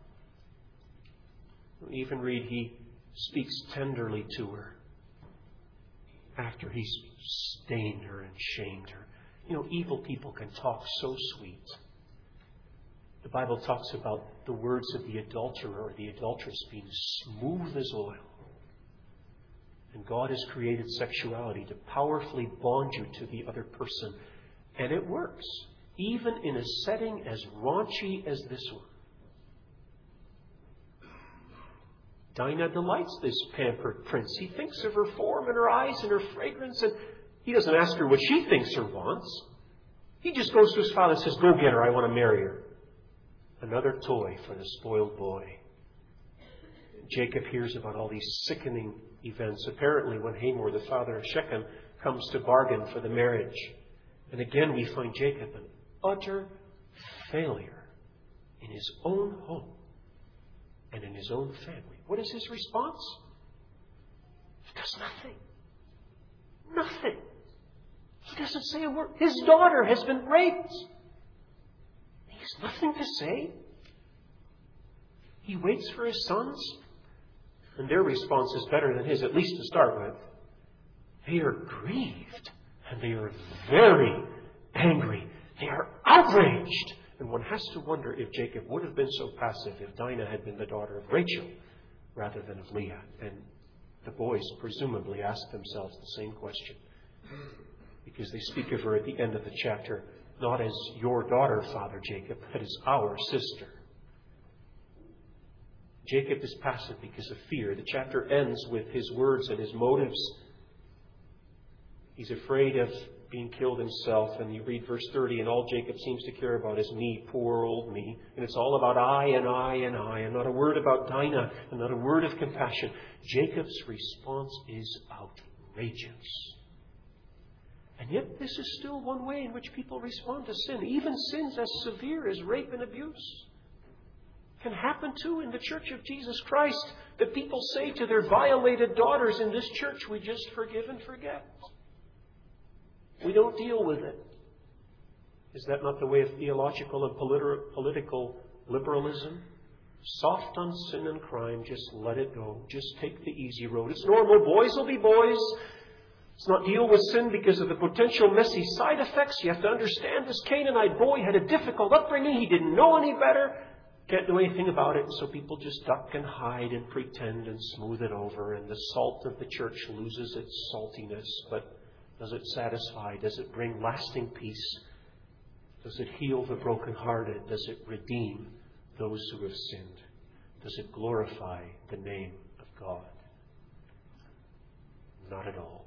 We even read he speaks tenderly to her after he's stained her and shamed her. You know, evil people can talk so sweet. The Bible talks about the words of the adulterer or the adulteress being smooth as oil. And God has created sexuality to powerfully bond you to the other person. And it works, even in a setting as raunchy as this one. Dinah delights this pampered prince. He thinks of her form and her eyes and her fragrance, and he doesn't ask her what she thinks or wants. He just goes to his father and says, go get her, I want to marry her. Another toy for the spoiled boy. Jacob hears about all these sickening events. Apparently, when Hamor, the father of Shechem, comes to bargain for the marriage. And again, we find Jacob an utter failure in his own home and in his own family. What is his response? He does nothing. Nothing. He doesn't say a word. His daughter has been raped. He has nothing to say. He waits for his sons. And their response is better than his, at least to start with. They are grieved. And they are very angry. They are outraged. And one has to wonder if Jacob would have been so passive if Dinah had been the daughter of Rachel rather than of Leah. And the boys presumably ask themselves the same question. Because they speak of her at the end of the chapter, not as your daughter, Father Jacob, but as our sister. Jacob is passive because of fear. The chapter ends with his words and his motives. He's afraid of being killed himself. And you read verse thirty, and all Jacob seems to care about is me, poor old me. And it's all about I and I and I, and not a word about Dinah, and not a word of compassion. Jacob's response is outrageous. And yet this is still one way in which people respond to sin. Even sins as severe as rape and abuse can happen too in the Church of Jesus Christ, that people say to their violated daughters, in this church we just forgive and forget. We don't deal with it. Is that not the way of theological and politi- political liberalism? Soft on sin and crime, just let it go. Just take the easy road. It's normal. Boys will be boys. Let's not deal with sin because of the potential messy side effects. You have to understand this Canaanite boy had a difficult upbringing. He didn't know any better. Can't do anything about it. And so people just duck and hide and pretend and smooth it over. And the salt of the church loses its saltiness. But does it satisfy? Does it bring lasting peace? Does it heal the brokenhearted? Does it redeem those who have sinned? Does it glorify the name of God? Not at all.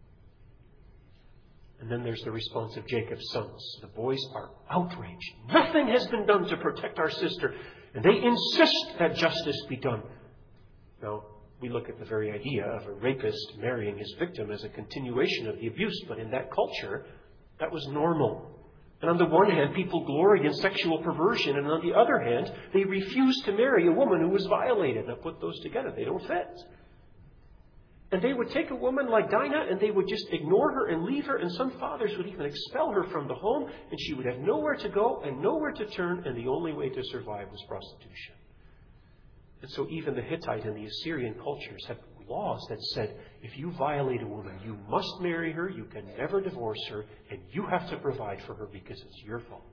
And then there's the response of Jacob's sons. The boys are outraged. Nothing has been done to protect our sister. And they insist that justice be done. Now, we look at the very idea of a rapist marrying his victim as a continuation of the abuse. But in that culture, that was normal. And on the one hand, people gloried in sexual perversion. And on the other hand, they refused to marry a woman who was violated. Now put those together. They don't fit. And they would take a woman like Dinah and they would just ignore her and leave her. And some fathers would even expel her from the home. And she would have nowhere to go and nowhere to turn. And the only way to survive was prostitution. And so even the Hittite and the Assyrian cultures had laws that said, if you violate a woman, you must marry her, you can never divorce her, and you have to provide for her because it's your fault.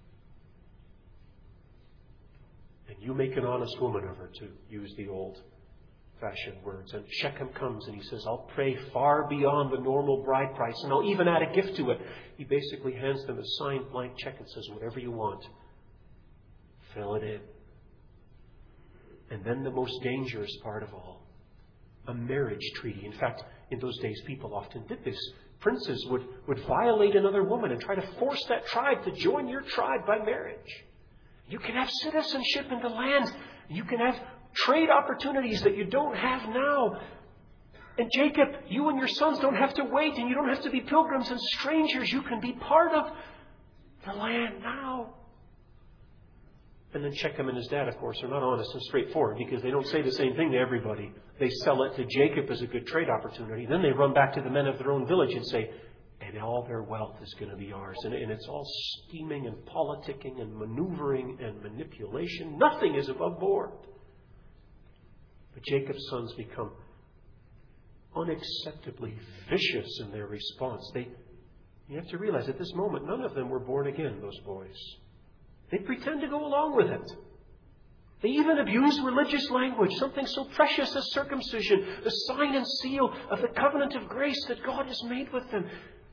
And you make an honest woman of her, to use the old-fashioned words. And Shechem comes and he says, I'll pray far beyond the normal bride price, and I'll even add a gift to it. He basically hands them a signed blank check and says, whatever you want, fill it in. And then the most dangerous part of all, a marriage treaty. In fact, in those days, people often did this. Princes would, would violate another woman and try to force that tribe to join your tribe by marriage. You can have citizenship in the land. You can have trade opportunities that you don't have now. And Jacob, you and your sons don't have to wait, and you don't have to be pilgrims and strangers. You can be part of the land now. And then Shechem and his dad, of course, are not honest and straightforward because they don't say the same thing to everybody. They sell it to Jacob as a good trade opportunity. Then they run back to the men of their own village and say, and all their wealth is going to be ours. And, and it's all scheming and politicking and maneuvering and manipulation. Nothing is above board. But Jacob's sons become unacceptably vicious in their response. They, you have to realize at this moment, none of them were born again, those boys. They pretend to go along with it. They even abuse religious language, something so precious as circumcision, the sign and seal of the covenant of grace that God has made with them.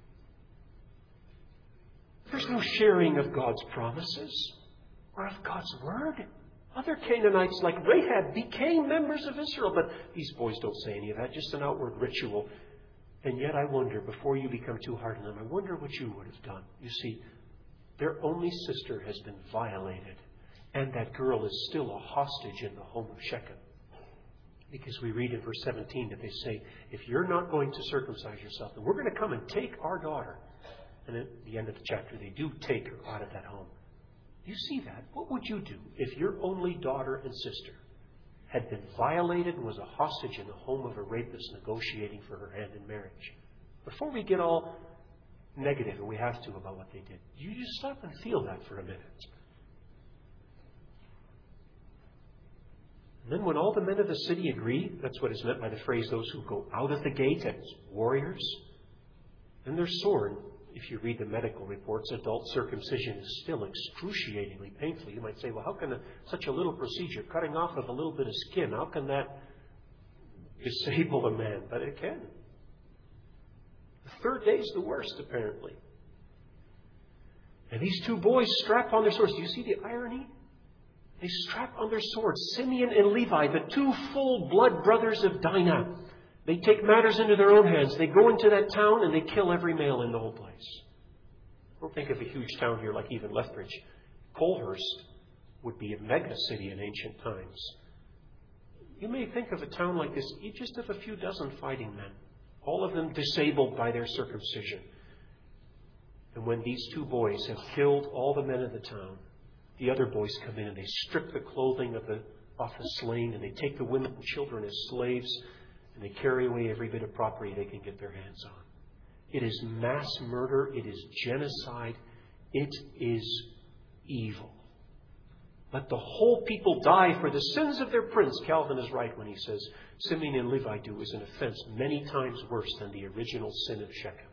There's no sharing of God's promises or of God's word. Other Canaanites like Rahab became members of Israel, but these boys don't say any of that, just an outward ritual. And yet I wonder, before you become too hard on them, I wonder what you would have done. You see, their only sister has been violated, and that girl is still a hostage in the home of Shechem. Because we read in verse seventeen that they say, if you're not going to circumcise yourself, then we're going to come and take our daughter. And at the end of the chapter, they do take her out of that home. You see that? What would you do if your only daughter and sister had been violated and was a hostage in the home of a rapist negotiating for her hand in marriage? Before we get all negative, and we have to, about what they did, you just stop and feel that for a minute. And then when all the men of the city agree, that's what is meant by the phrase, those who go out of the gate as warriors, then they're sworn. If you read the medical reports, adult circumcision is still excruciatingly painful. You might say, well, how can a, such a little procedure, cutting off of a little bit of skin, how can that disable a man? But it can. The third day is the worst, apparently. And these two boys strap on their swords. Do you see the irony? They strap on their swords. Simeon and Levi, the two full-blood brothers of Dinah. They take matters into their own hands. They go into that town and they kill every male in the whole place. Don't think of a huge town here like even Lethbridge. Colhurst would be a mega city in ancient times. You may think of a town like this, just of a few dozen fighting men. All of them disabled by their circumcision. And when these two boys have killed all the men of the town, the other boys come in and they strip the clothing of the, off the slain, and they take the women and children as slaves, and they carry away every bit of property they can get their hands on. It is mass murder. It is genocide. It is evil. Let the whole people die for the sins of their prince. Calvin is right when he says Simeon and Levi do is an offense many times worse than the original sin of Shechem.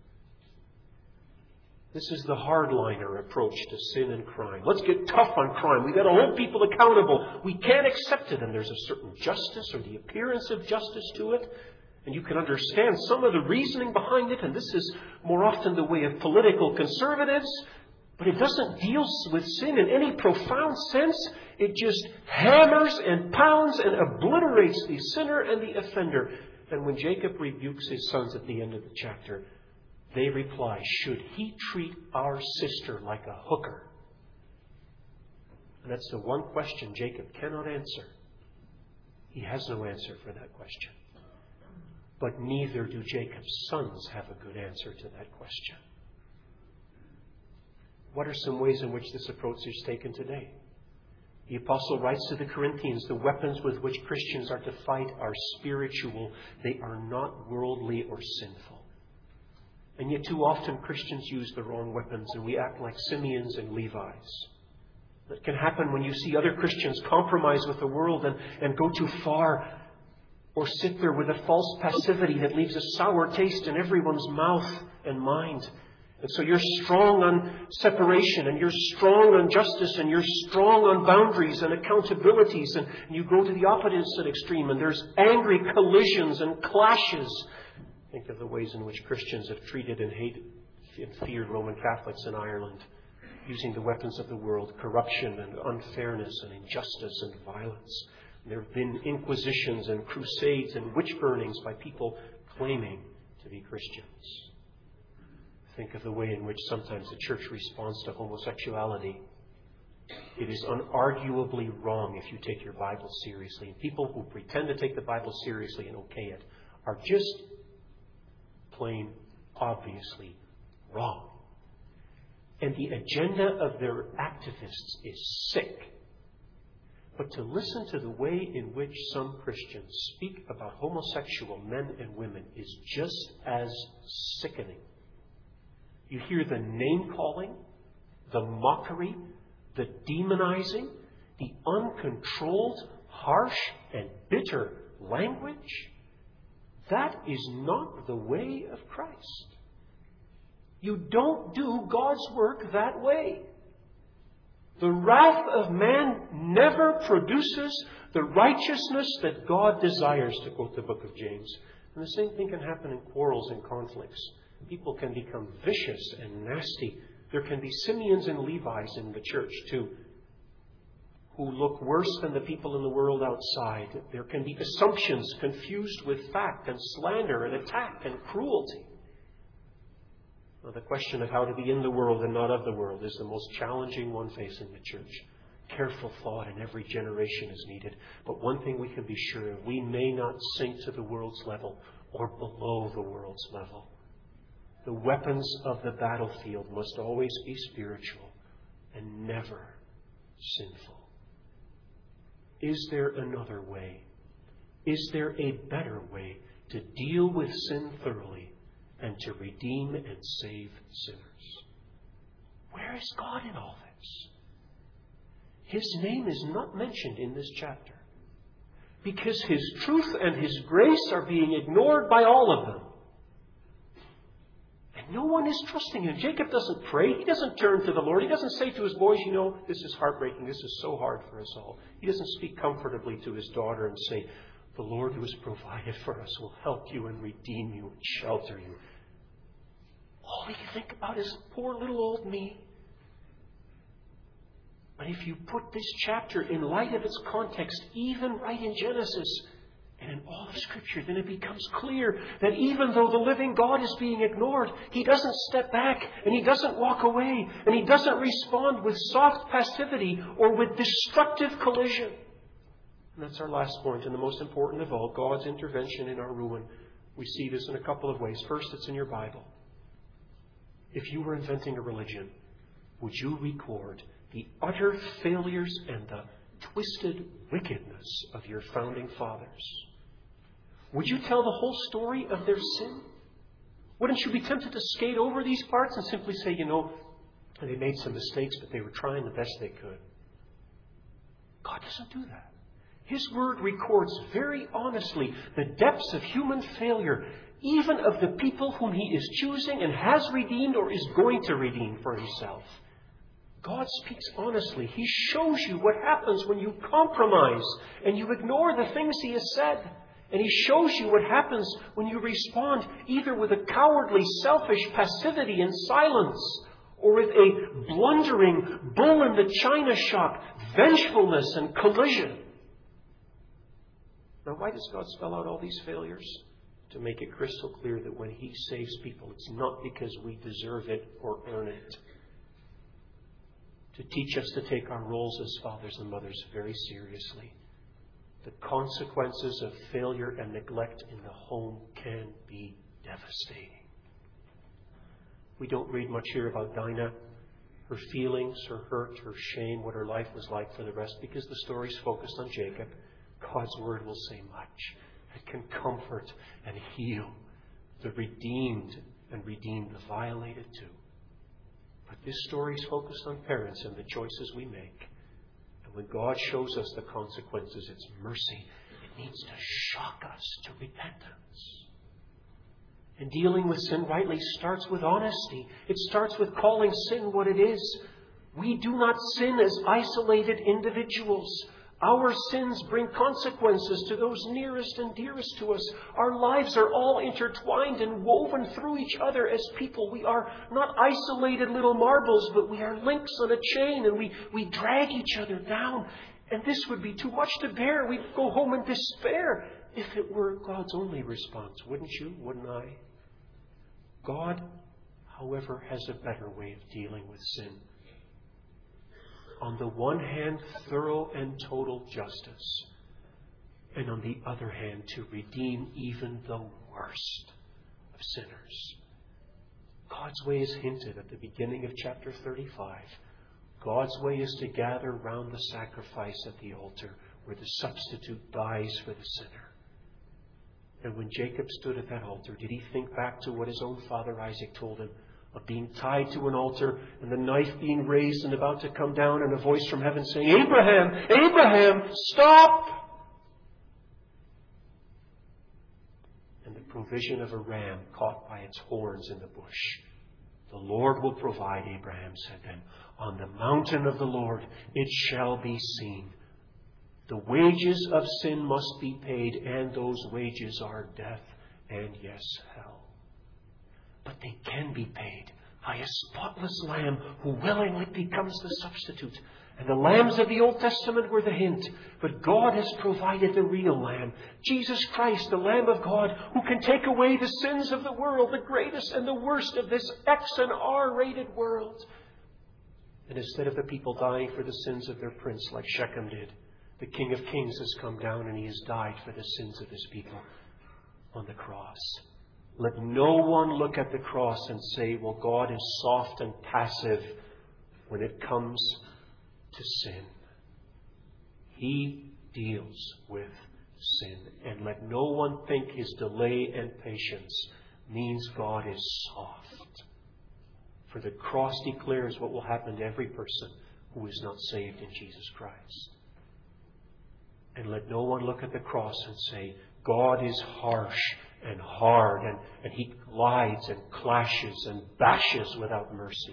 This is the hardliner approach to sin and crime. Let's get tough on crime. We've got to hold people accountable. We can't accept it, and there's a certain justice or the appearance of justice to it. And you can understand some of the reasoning behind it, and this is more often the way of political conservatives. But it doesn't deal with sin in any profound sense. It just hammers and pounds and obliterates the sinner and the offender. And when Jacob rebukes his sons at the end of the chapter, they reply, should he treat our sister like a hooker? And that's the one question Jacob cannot answer. He has no answer for that question. But neither do Jacob's sons have a good answer to that question. What are some ways in which this approach is taken today? The apostle writes to the Corinthians, the weapons with which Christians are to fight are spiritual. They are not worldly or sinful. And yet too often Christians use the wrong weapons and we act like Simeons and Levi's. That can happen when you see other Christians compromise with the world and, and go too far, or sit there with a false passivity that leaves a sour taste in everyone's mouth and mind. And so you're strong on separation, and you're strong on justice, and you're strong on boundaries and accountabilities, and you go to the opposite extreme, and there's angry collisions and clashes. Think of the ways in which Christians have treated and hated and feared Roman Catholics in Ireland, using the weapons of the world, corruption and unfairness and injustice and violence. And there have been inquisitions and crusades and witch burnings by people claiming to be Christians. Think of the way in which sometimes the church responds to homosexuality. It is unarguably wrong if you take your Bible seriously. And people who pretend to take the Bible seriously and okay it are just plain, obviously wrong. And the agenda of their activists is sick. But to listen to the way in which some Christians speak about homosexual men and women is just as sickening. You hear the name-calling, the mockery, the demonizing, the uncontrolled, harsh, and bitter language. That is not the way of Christ. You don't do God's work that way. The wrath of man never produces the righteousness that God desires, to quote the book of James. And the same thing can happen in quarrels and conflicts. People can become vicious and nasty. There can be Simeons and Levi's in the church too, who look worse than the people in the world outside. There can be assumptions confused with fact and slander and attack and cruelty. Well, the question of how to be in the world and not of the world is the most challenging one facing the church. Careful thought in every generation is needed. But one thing we can be sure of, we may not sink to the world's level or below the world's level. The weapons of the battlefield must always be spiritual and never sinful. Is there another way? Is there a better way to deal with sin thoroughly and to redeem and save sinners? Where is God in all this? His name is not mentioned in this chapter because His truth and His grace are being ignored by all of them. And no one is trusting Him. Jacob doesn't pray. He doesn't turn to the Lord. He doesn't say to his boys, you know, this is heartbreaking. This is so hard for us all. He doesn't speak comfortably to his daughter and say, the Lord who has provided for us will help you and redeem you and shelter you. All he can think about is poor little old me. But if you put this chapter in light of its context, even right in Genesis and in all of Scripture, then it becomes clear that even though the living God is being ignored, He doesn't step back and He doesn't walk away and He doesn't respond with soft passivity or with destructive collision. And that's our last point, and the most important of all, God's intervention in our ruin. We see this in a couple of ways. First, it's in your Bible. If you were inventing a religion, would you record the utter failures and the twisted wickedness of your founding fathers? Would you tell the whole story of their sin? Wouldn't you be tempted to skate over these parts and simply say, you know, they made some mistakes, but they were trying the best they could? God doesn't do that. His Word records very honestly the depths of human failure, even of the people whom He is choosing and has redeemed or is going to redeem for Himself. God speaks honestly. He shows you what happens when you compromise and you ignore the things He has said. And He shows you what happens when you respond either with a cowardly, selfish passivity and silence, or with a blundering, bull in the china shop, vengefulness and collision. Now, why does God spell out all these failures? To make it crystal clear that when He saves people, it's not because we deserve it or earn it. To teach us to take our roles as fathers and mothers very seriously. The consequences of failure and neglect in the home can be devastating. We don't read much here about Dinah, her feelings, her hurt, her shame, what her life was like for the rest, because the story's focused on Jacob. God's Word will say much. It can comfort and heal the redeemed and redeem the violated too. But this story is focused on parents and the choices we make. And when God shows us the consequences, it's mercy. It needs to shock us to repentance. And dealing with sin rightly starts with honesty. It starts with calling sin what it is. We do not sin as isolated individuals. Our sins bring consequences to those nearest and dearest to us. Our lives are all intertwined and woven through each other as people. We are not isolated little marbles, but we are links on a chain, and we, we drag each other down. And this would be too much to bear. We'd go home in despair if it were God's only response. Wouldn't you? Wouldn't I? God, however, has a better way of dealing with sin. On the one hand, thorough and total justice. And on the other hand, to redeem even the worst of sinners. God's way is hinted at the beginning of chapter thirty-five. God's way is to gather round the sacrifice at the altar where the substitute dies for the sinner. And when Jacob stood at that altar, did he think back to what his own father Isaac told him? Of being tied to an altar and the knife being raised and about to come down and a voice from heaven saying, Abraham, Abraham, stop! And the provision of a ram caught by its horns in the bush. The Lord will provide, Abraham said then. On the mountain of the Lord it shall be seen. The wages of sin must be paid, and those wages are death and, yes, hell. But they can be paid by a spotless lamb who willingly becomes the substitute. And the lambs of the Old Testament were the hint. But God has provided the real lamb. Jesus Christ, the Lamb of God, who can take away the sins of the world, the greatest and the worst of this X and R-rated world. And instead of the people dying for the sins of their prince like Shechem did, the King of Kings has come down and He has died for the sins of His people on the cross. Let no one look at the cross and say, well, God is soft and passive when it comes to sin. He deals with sin. And let no one think His delay and patience means God is soft. For the cross declares what will happen to every person who is not saved in Jesus Christ. And let no one look at the cross and say, God is harsh and hard, and, and He glides and clashes and bashes without mercy.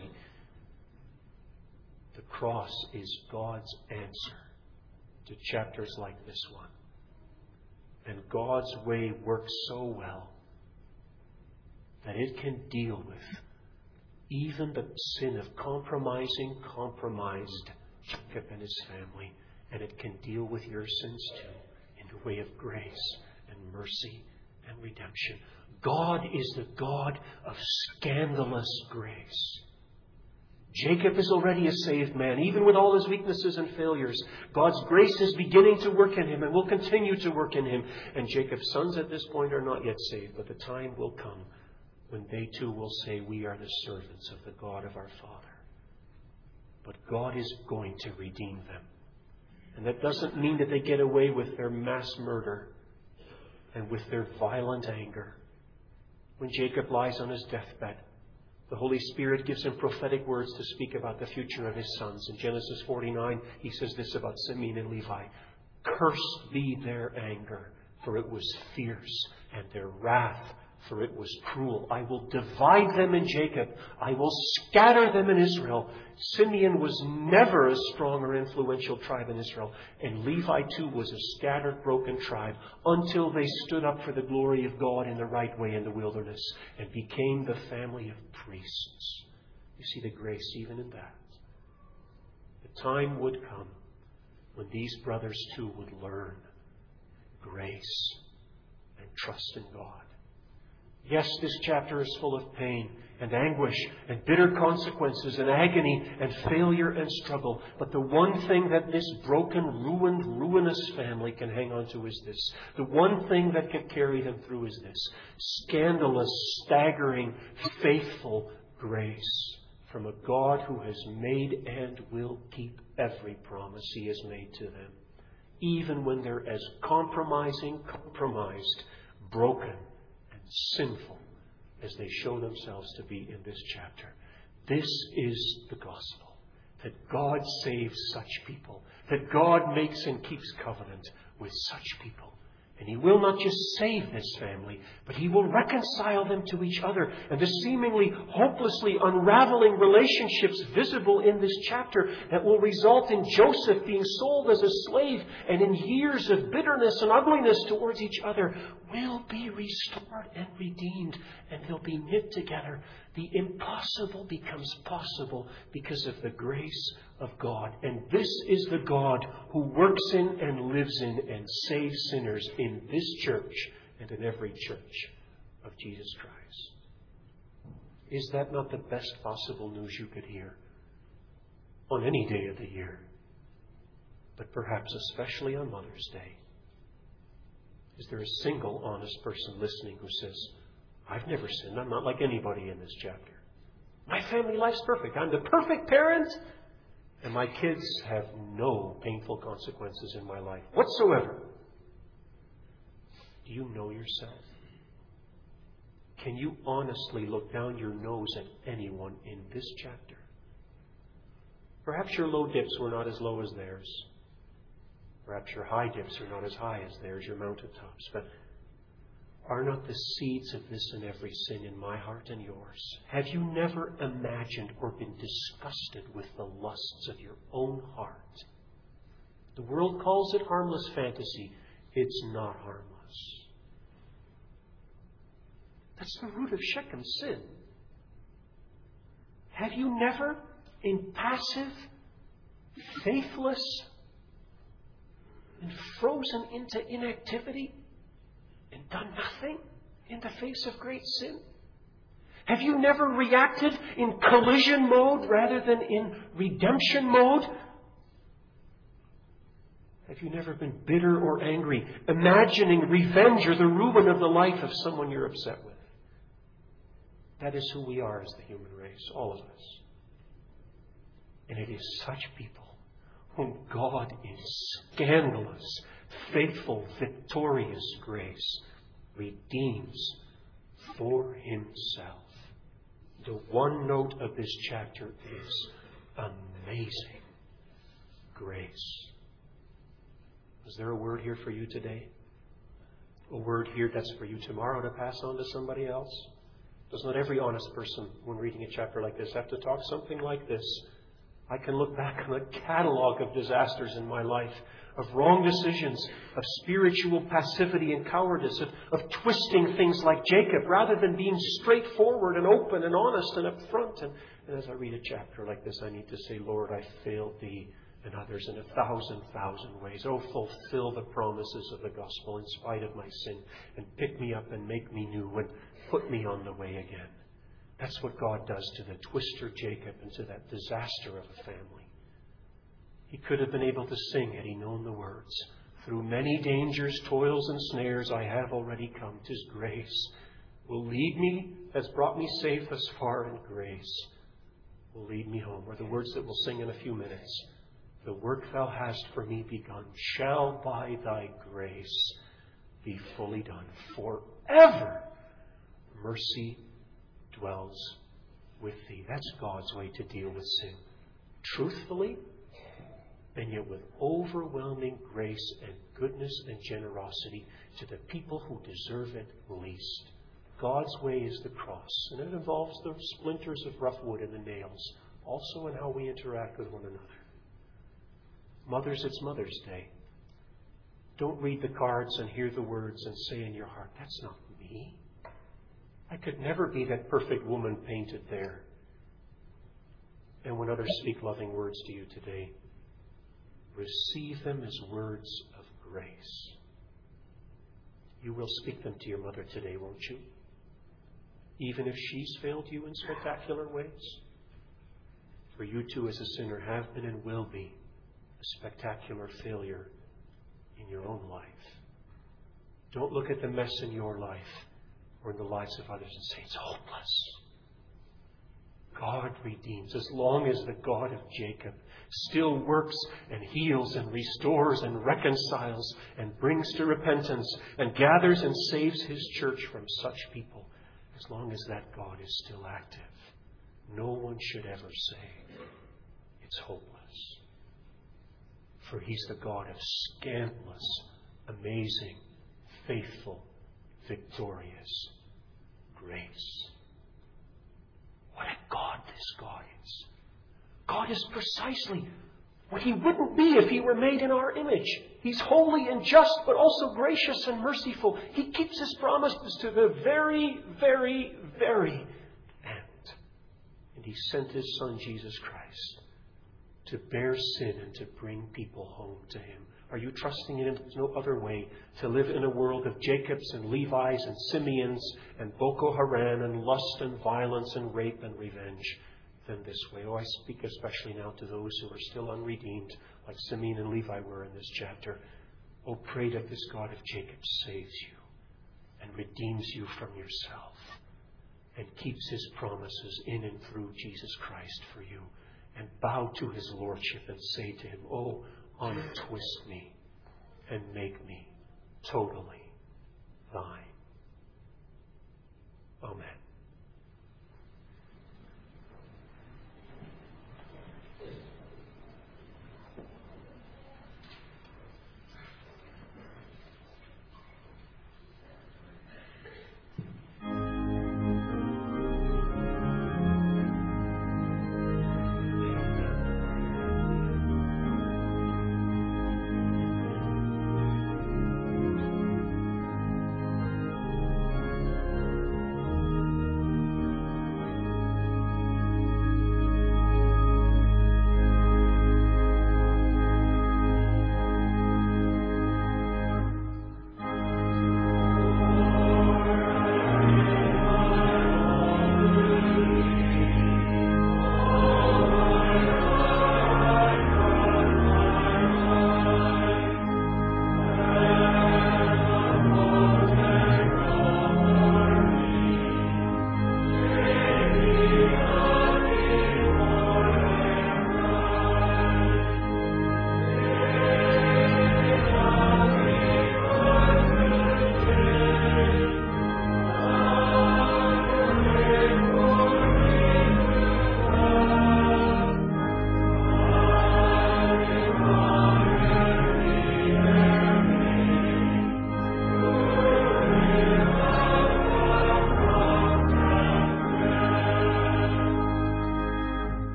The cross is God's answer to chapters like this one. And God's way works so well that it can deal with even the sin of compromising, compromised Jacob and his family. And it can deal with your sins too in the way of grace and mercy and redemption. God is the God of scandalous grace. Jacob is already a saved man, even with all his weaknesses and failures. God's grace is beginning to work in him and will continue to work in him. And Jacob's sons at this point are not yet saved, but the time will come when they too will say, we are the servants of the God of our Father. But God is going to redeem them. And that doesn't mean that they get away with their mass murder and with their violent anger. When Jacob lies on his deathbed, The Holy Spirit gives him prophetic words to speak about the future of his sons. In Genesis forty-nine, he says this about Simeon and Levi. Cursed be their anger, for it was fierce, and their wrath, for it was cruel. I will divide them in Jacob. I will scatter them in Israel. Simeon was never a strong or influential tribe in Israel. And Levi too was a scattered, broken tribe until they stood up for the glory of God in the right way in the wilderness and became the family of priests. You see the grace even in that. The time would come when these brothers too would learn grace and trust in God. Yes, this chapter is full of pain and anguish and bitter consequences and agony and failure and struggle. But the one thing that this broken, ruined, ruinous family can hang on to is this. The one thing that can carry them through is this. Scandalous, staggering, faithful grace from a God who has made and will keep every promise He has made to them. Even when they're as compromising, compromised, broken, sinful as they show themselves to be in this chapter. This is the gospel. That God saves such people. That God makes and keeps covenant with such people. And He will not just save this family, but He will reconcile them to each other. And the seemingly hopelessly unraveling relationships visible in this chapter that will result in Joseph being sold as a slave and in years of bitterness and ugliness towards each other will be restored and redeemed, and they'll be knit together. The impossible becomes possible because of the grace of God. And this is the God who works in and lives in and saves sinners in this church and in every church of Jesus Christ. Is that not the best possible news you could hear on any day of the year, but perhaps especially on Mother's Day? Is there a single honest person listening who says, I've never sinned. I'm not like anybody in this chapter. My family life's perfect. I'm the perfect parent. And my kids have no painful consequences in my life whatsoever. Do you know yourself? Can you honestly look down your nose at anyone in this chapter? Perhaps your low dips were not as low as theirs. Perhaps your high dips are not as high as theirs, your mountaintops. But are not the seeds of this and every sin in my heart and yours? Have you never imagined or been disgusted with the lusts of your own heart? The world calls it harmless fantasy. It's not harmless. That's the root of Shechem's sin. Have you never, in passive, faithless, and frozen into inactivity, and done nothing in the face of great sin? Have you never reacted in collision mode rather than in redemption mode? Have you never been bitter or angry, imagining revenge or the ruin of the life of someone you're upset with? That is who we are as the human race, all of us. And it is such people whom God in scandalous, faithful, victorious grace redeems for Himself. The one note of this chapter is amazing grace. Is there a word here for you today? A word here that's for you tomorrow to pass on to somebody else? Does not every honest person, when reading a chapter like this, have to talk something like this? I can look back on a catalog of disasters in my life, of wrong decisions, of spiritual passivity and cowardice, of, of twisting things like Jacob, rather than being straightforward and open and honest and upfront. And, and as I read a chapter like this, I need to say, Lord, I failed Thee and others in a thousand, thousand ways. Oh, fulfill the promises of the gospel in spite of my sin, and pick me up and make me new and put me on the way again. That's what God does to the twister Jacob and to that disaster of a family. He could have been able to sing had he known the words. Through many dangers, toils, and snares I have already come. 'Tis grace will lead me, has brought me safe thus far, and grace will lead me home. Or the words that we'll sing in a few minutes. The work Thou hast for me begun shall by Thy grace be fully done. Forever mercy dwells with thee. That's God's way to deal with sin. Truthfully, and yet with overwhelming grace and goodness and generosity to the people who deserve it least. God's way is the cross, and it involves the splinters of rough wood and the nails, also in how we interact with one another. Mothers, it's Mother's Day. Don't read the cards and hear the words and say in your heart, that's not me. I could never be that perfect woman painted there. And when others speak loving words to you today, receive them as words of grace. You will speak them to your mother today, won't you? Even if she's failed you in spectacular ways. For you too, as a sinner, have been and will be a spectacular failure in your own life. Don't look at the mess in your life or in the lives of others and say, it's hopeless. God redeems. As long as the God of Jacob still works and heals and restores and reconciles and brings to repentance and gathers and saves His church from such people, as long as that God is still active, no one should ever say it's hopeless. For He's the God of scandalous, amazing, faithful, victorious grace. What a God this God is. God is precisely what He wouldn't be if He were made in our image. He's holy and just, but also gracious and merciful. He keeps His promises to the very, very, very end. And He sent His Son, Jesus Christ, to bear sin and to bring people home to Him. Are you trusting in Him? There's no other way to live in a world of Jacobs and Levis and Simeons and Boko Haram and lust and violence and rape and revenge than this way. Oh, I speak especially now to those who are still unredeemed, like Simeon and Levi were in this chapter. Oh, pray that this God of Jacob saves you and redeems you from yourself and keeps His promises in and through Jesus Christ for you. And bow to His Lordship and say to Him, oh, untwist me and make me totally thine. Amen.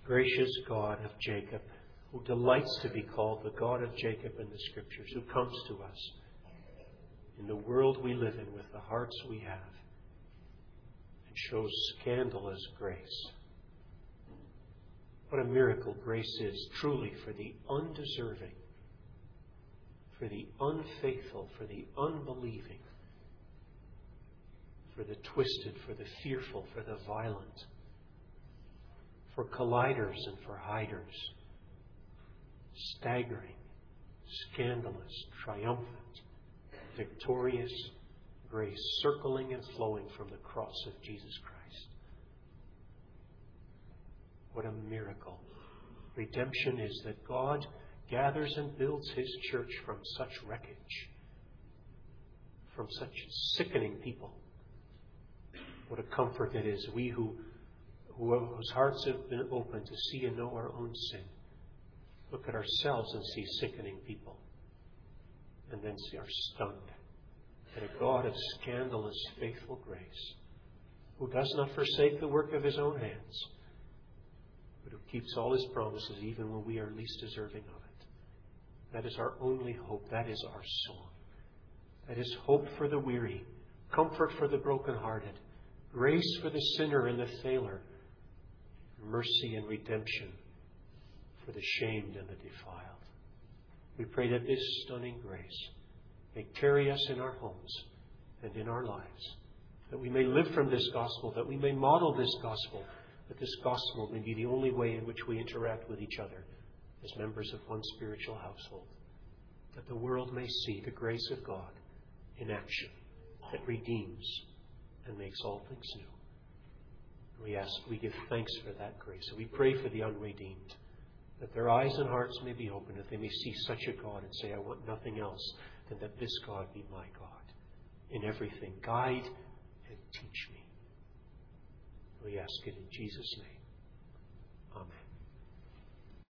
Gracious God of Jacob, who delights to be called the God of Jacob in the Scriptures, who comes to us in the world we live in with the hearts we have and shows scandalous grace. What a miracle grace is, truly, for the undeserving, for the unfaithful, for the unbelieving, for the twisted, for the fearful, for the violent, for colliders and for hiders. Staggering, scandalous, triumphant, victorious grace circling and flowing from the cross of Jesus Christ. What a miracle. Redemption is that God gathers and builds His church from such wreckage, from such sickening people. What a comfort it is, we who, who whose hearts have been opened to see and know our own sin, look at ourselves and see sickening people, and then see are stunned at a God of scandalous, faithful grace, who does not forsake the work of His own hands, but who keeps all His promises even when we are least deserving of it. That is our only hope. That is our song. That is hope for the weary, comfort for the brokenhearted, grace for the sinner and the failure, mercy and redemption for the shamed and the defiled. We pray that this stunning grace may carry us in our homes and in our lives, that we may live from this gospel, that we may model this gospel, that this gospel may be the only way in which we interact with each other as members of one spiritual household, that the world may see the grace of God in action that redeems and makes all things new. We ask, we give thanks for that grace. And we pray for the unredeemed, that their eyes and hearts may be opened, that they may see such a God and say, I want nothing else than that this God be my God. In everything, guide and teach me. We ask it in Jesus' name. Amen.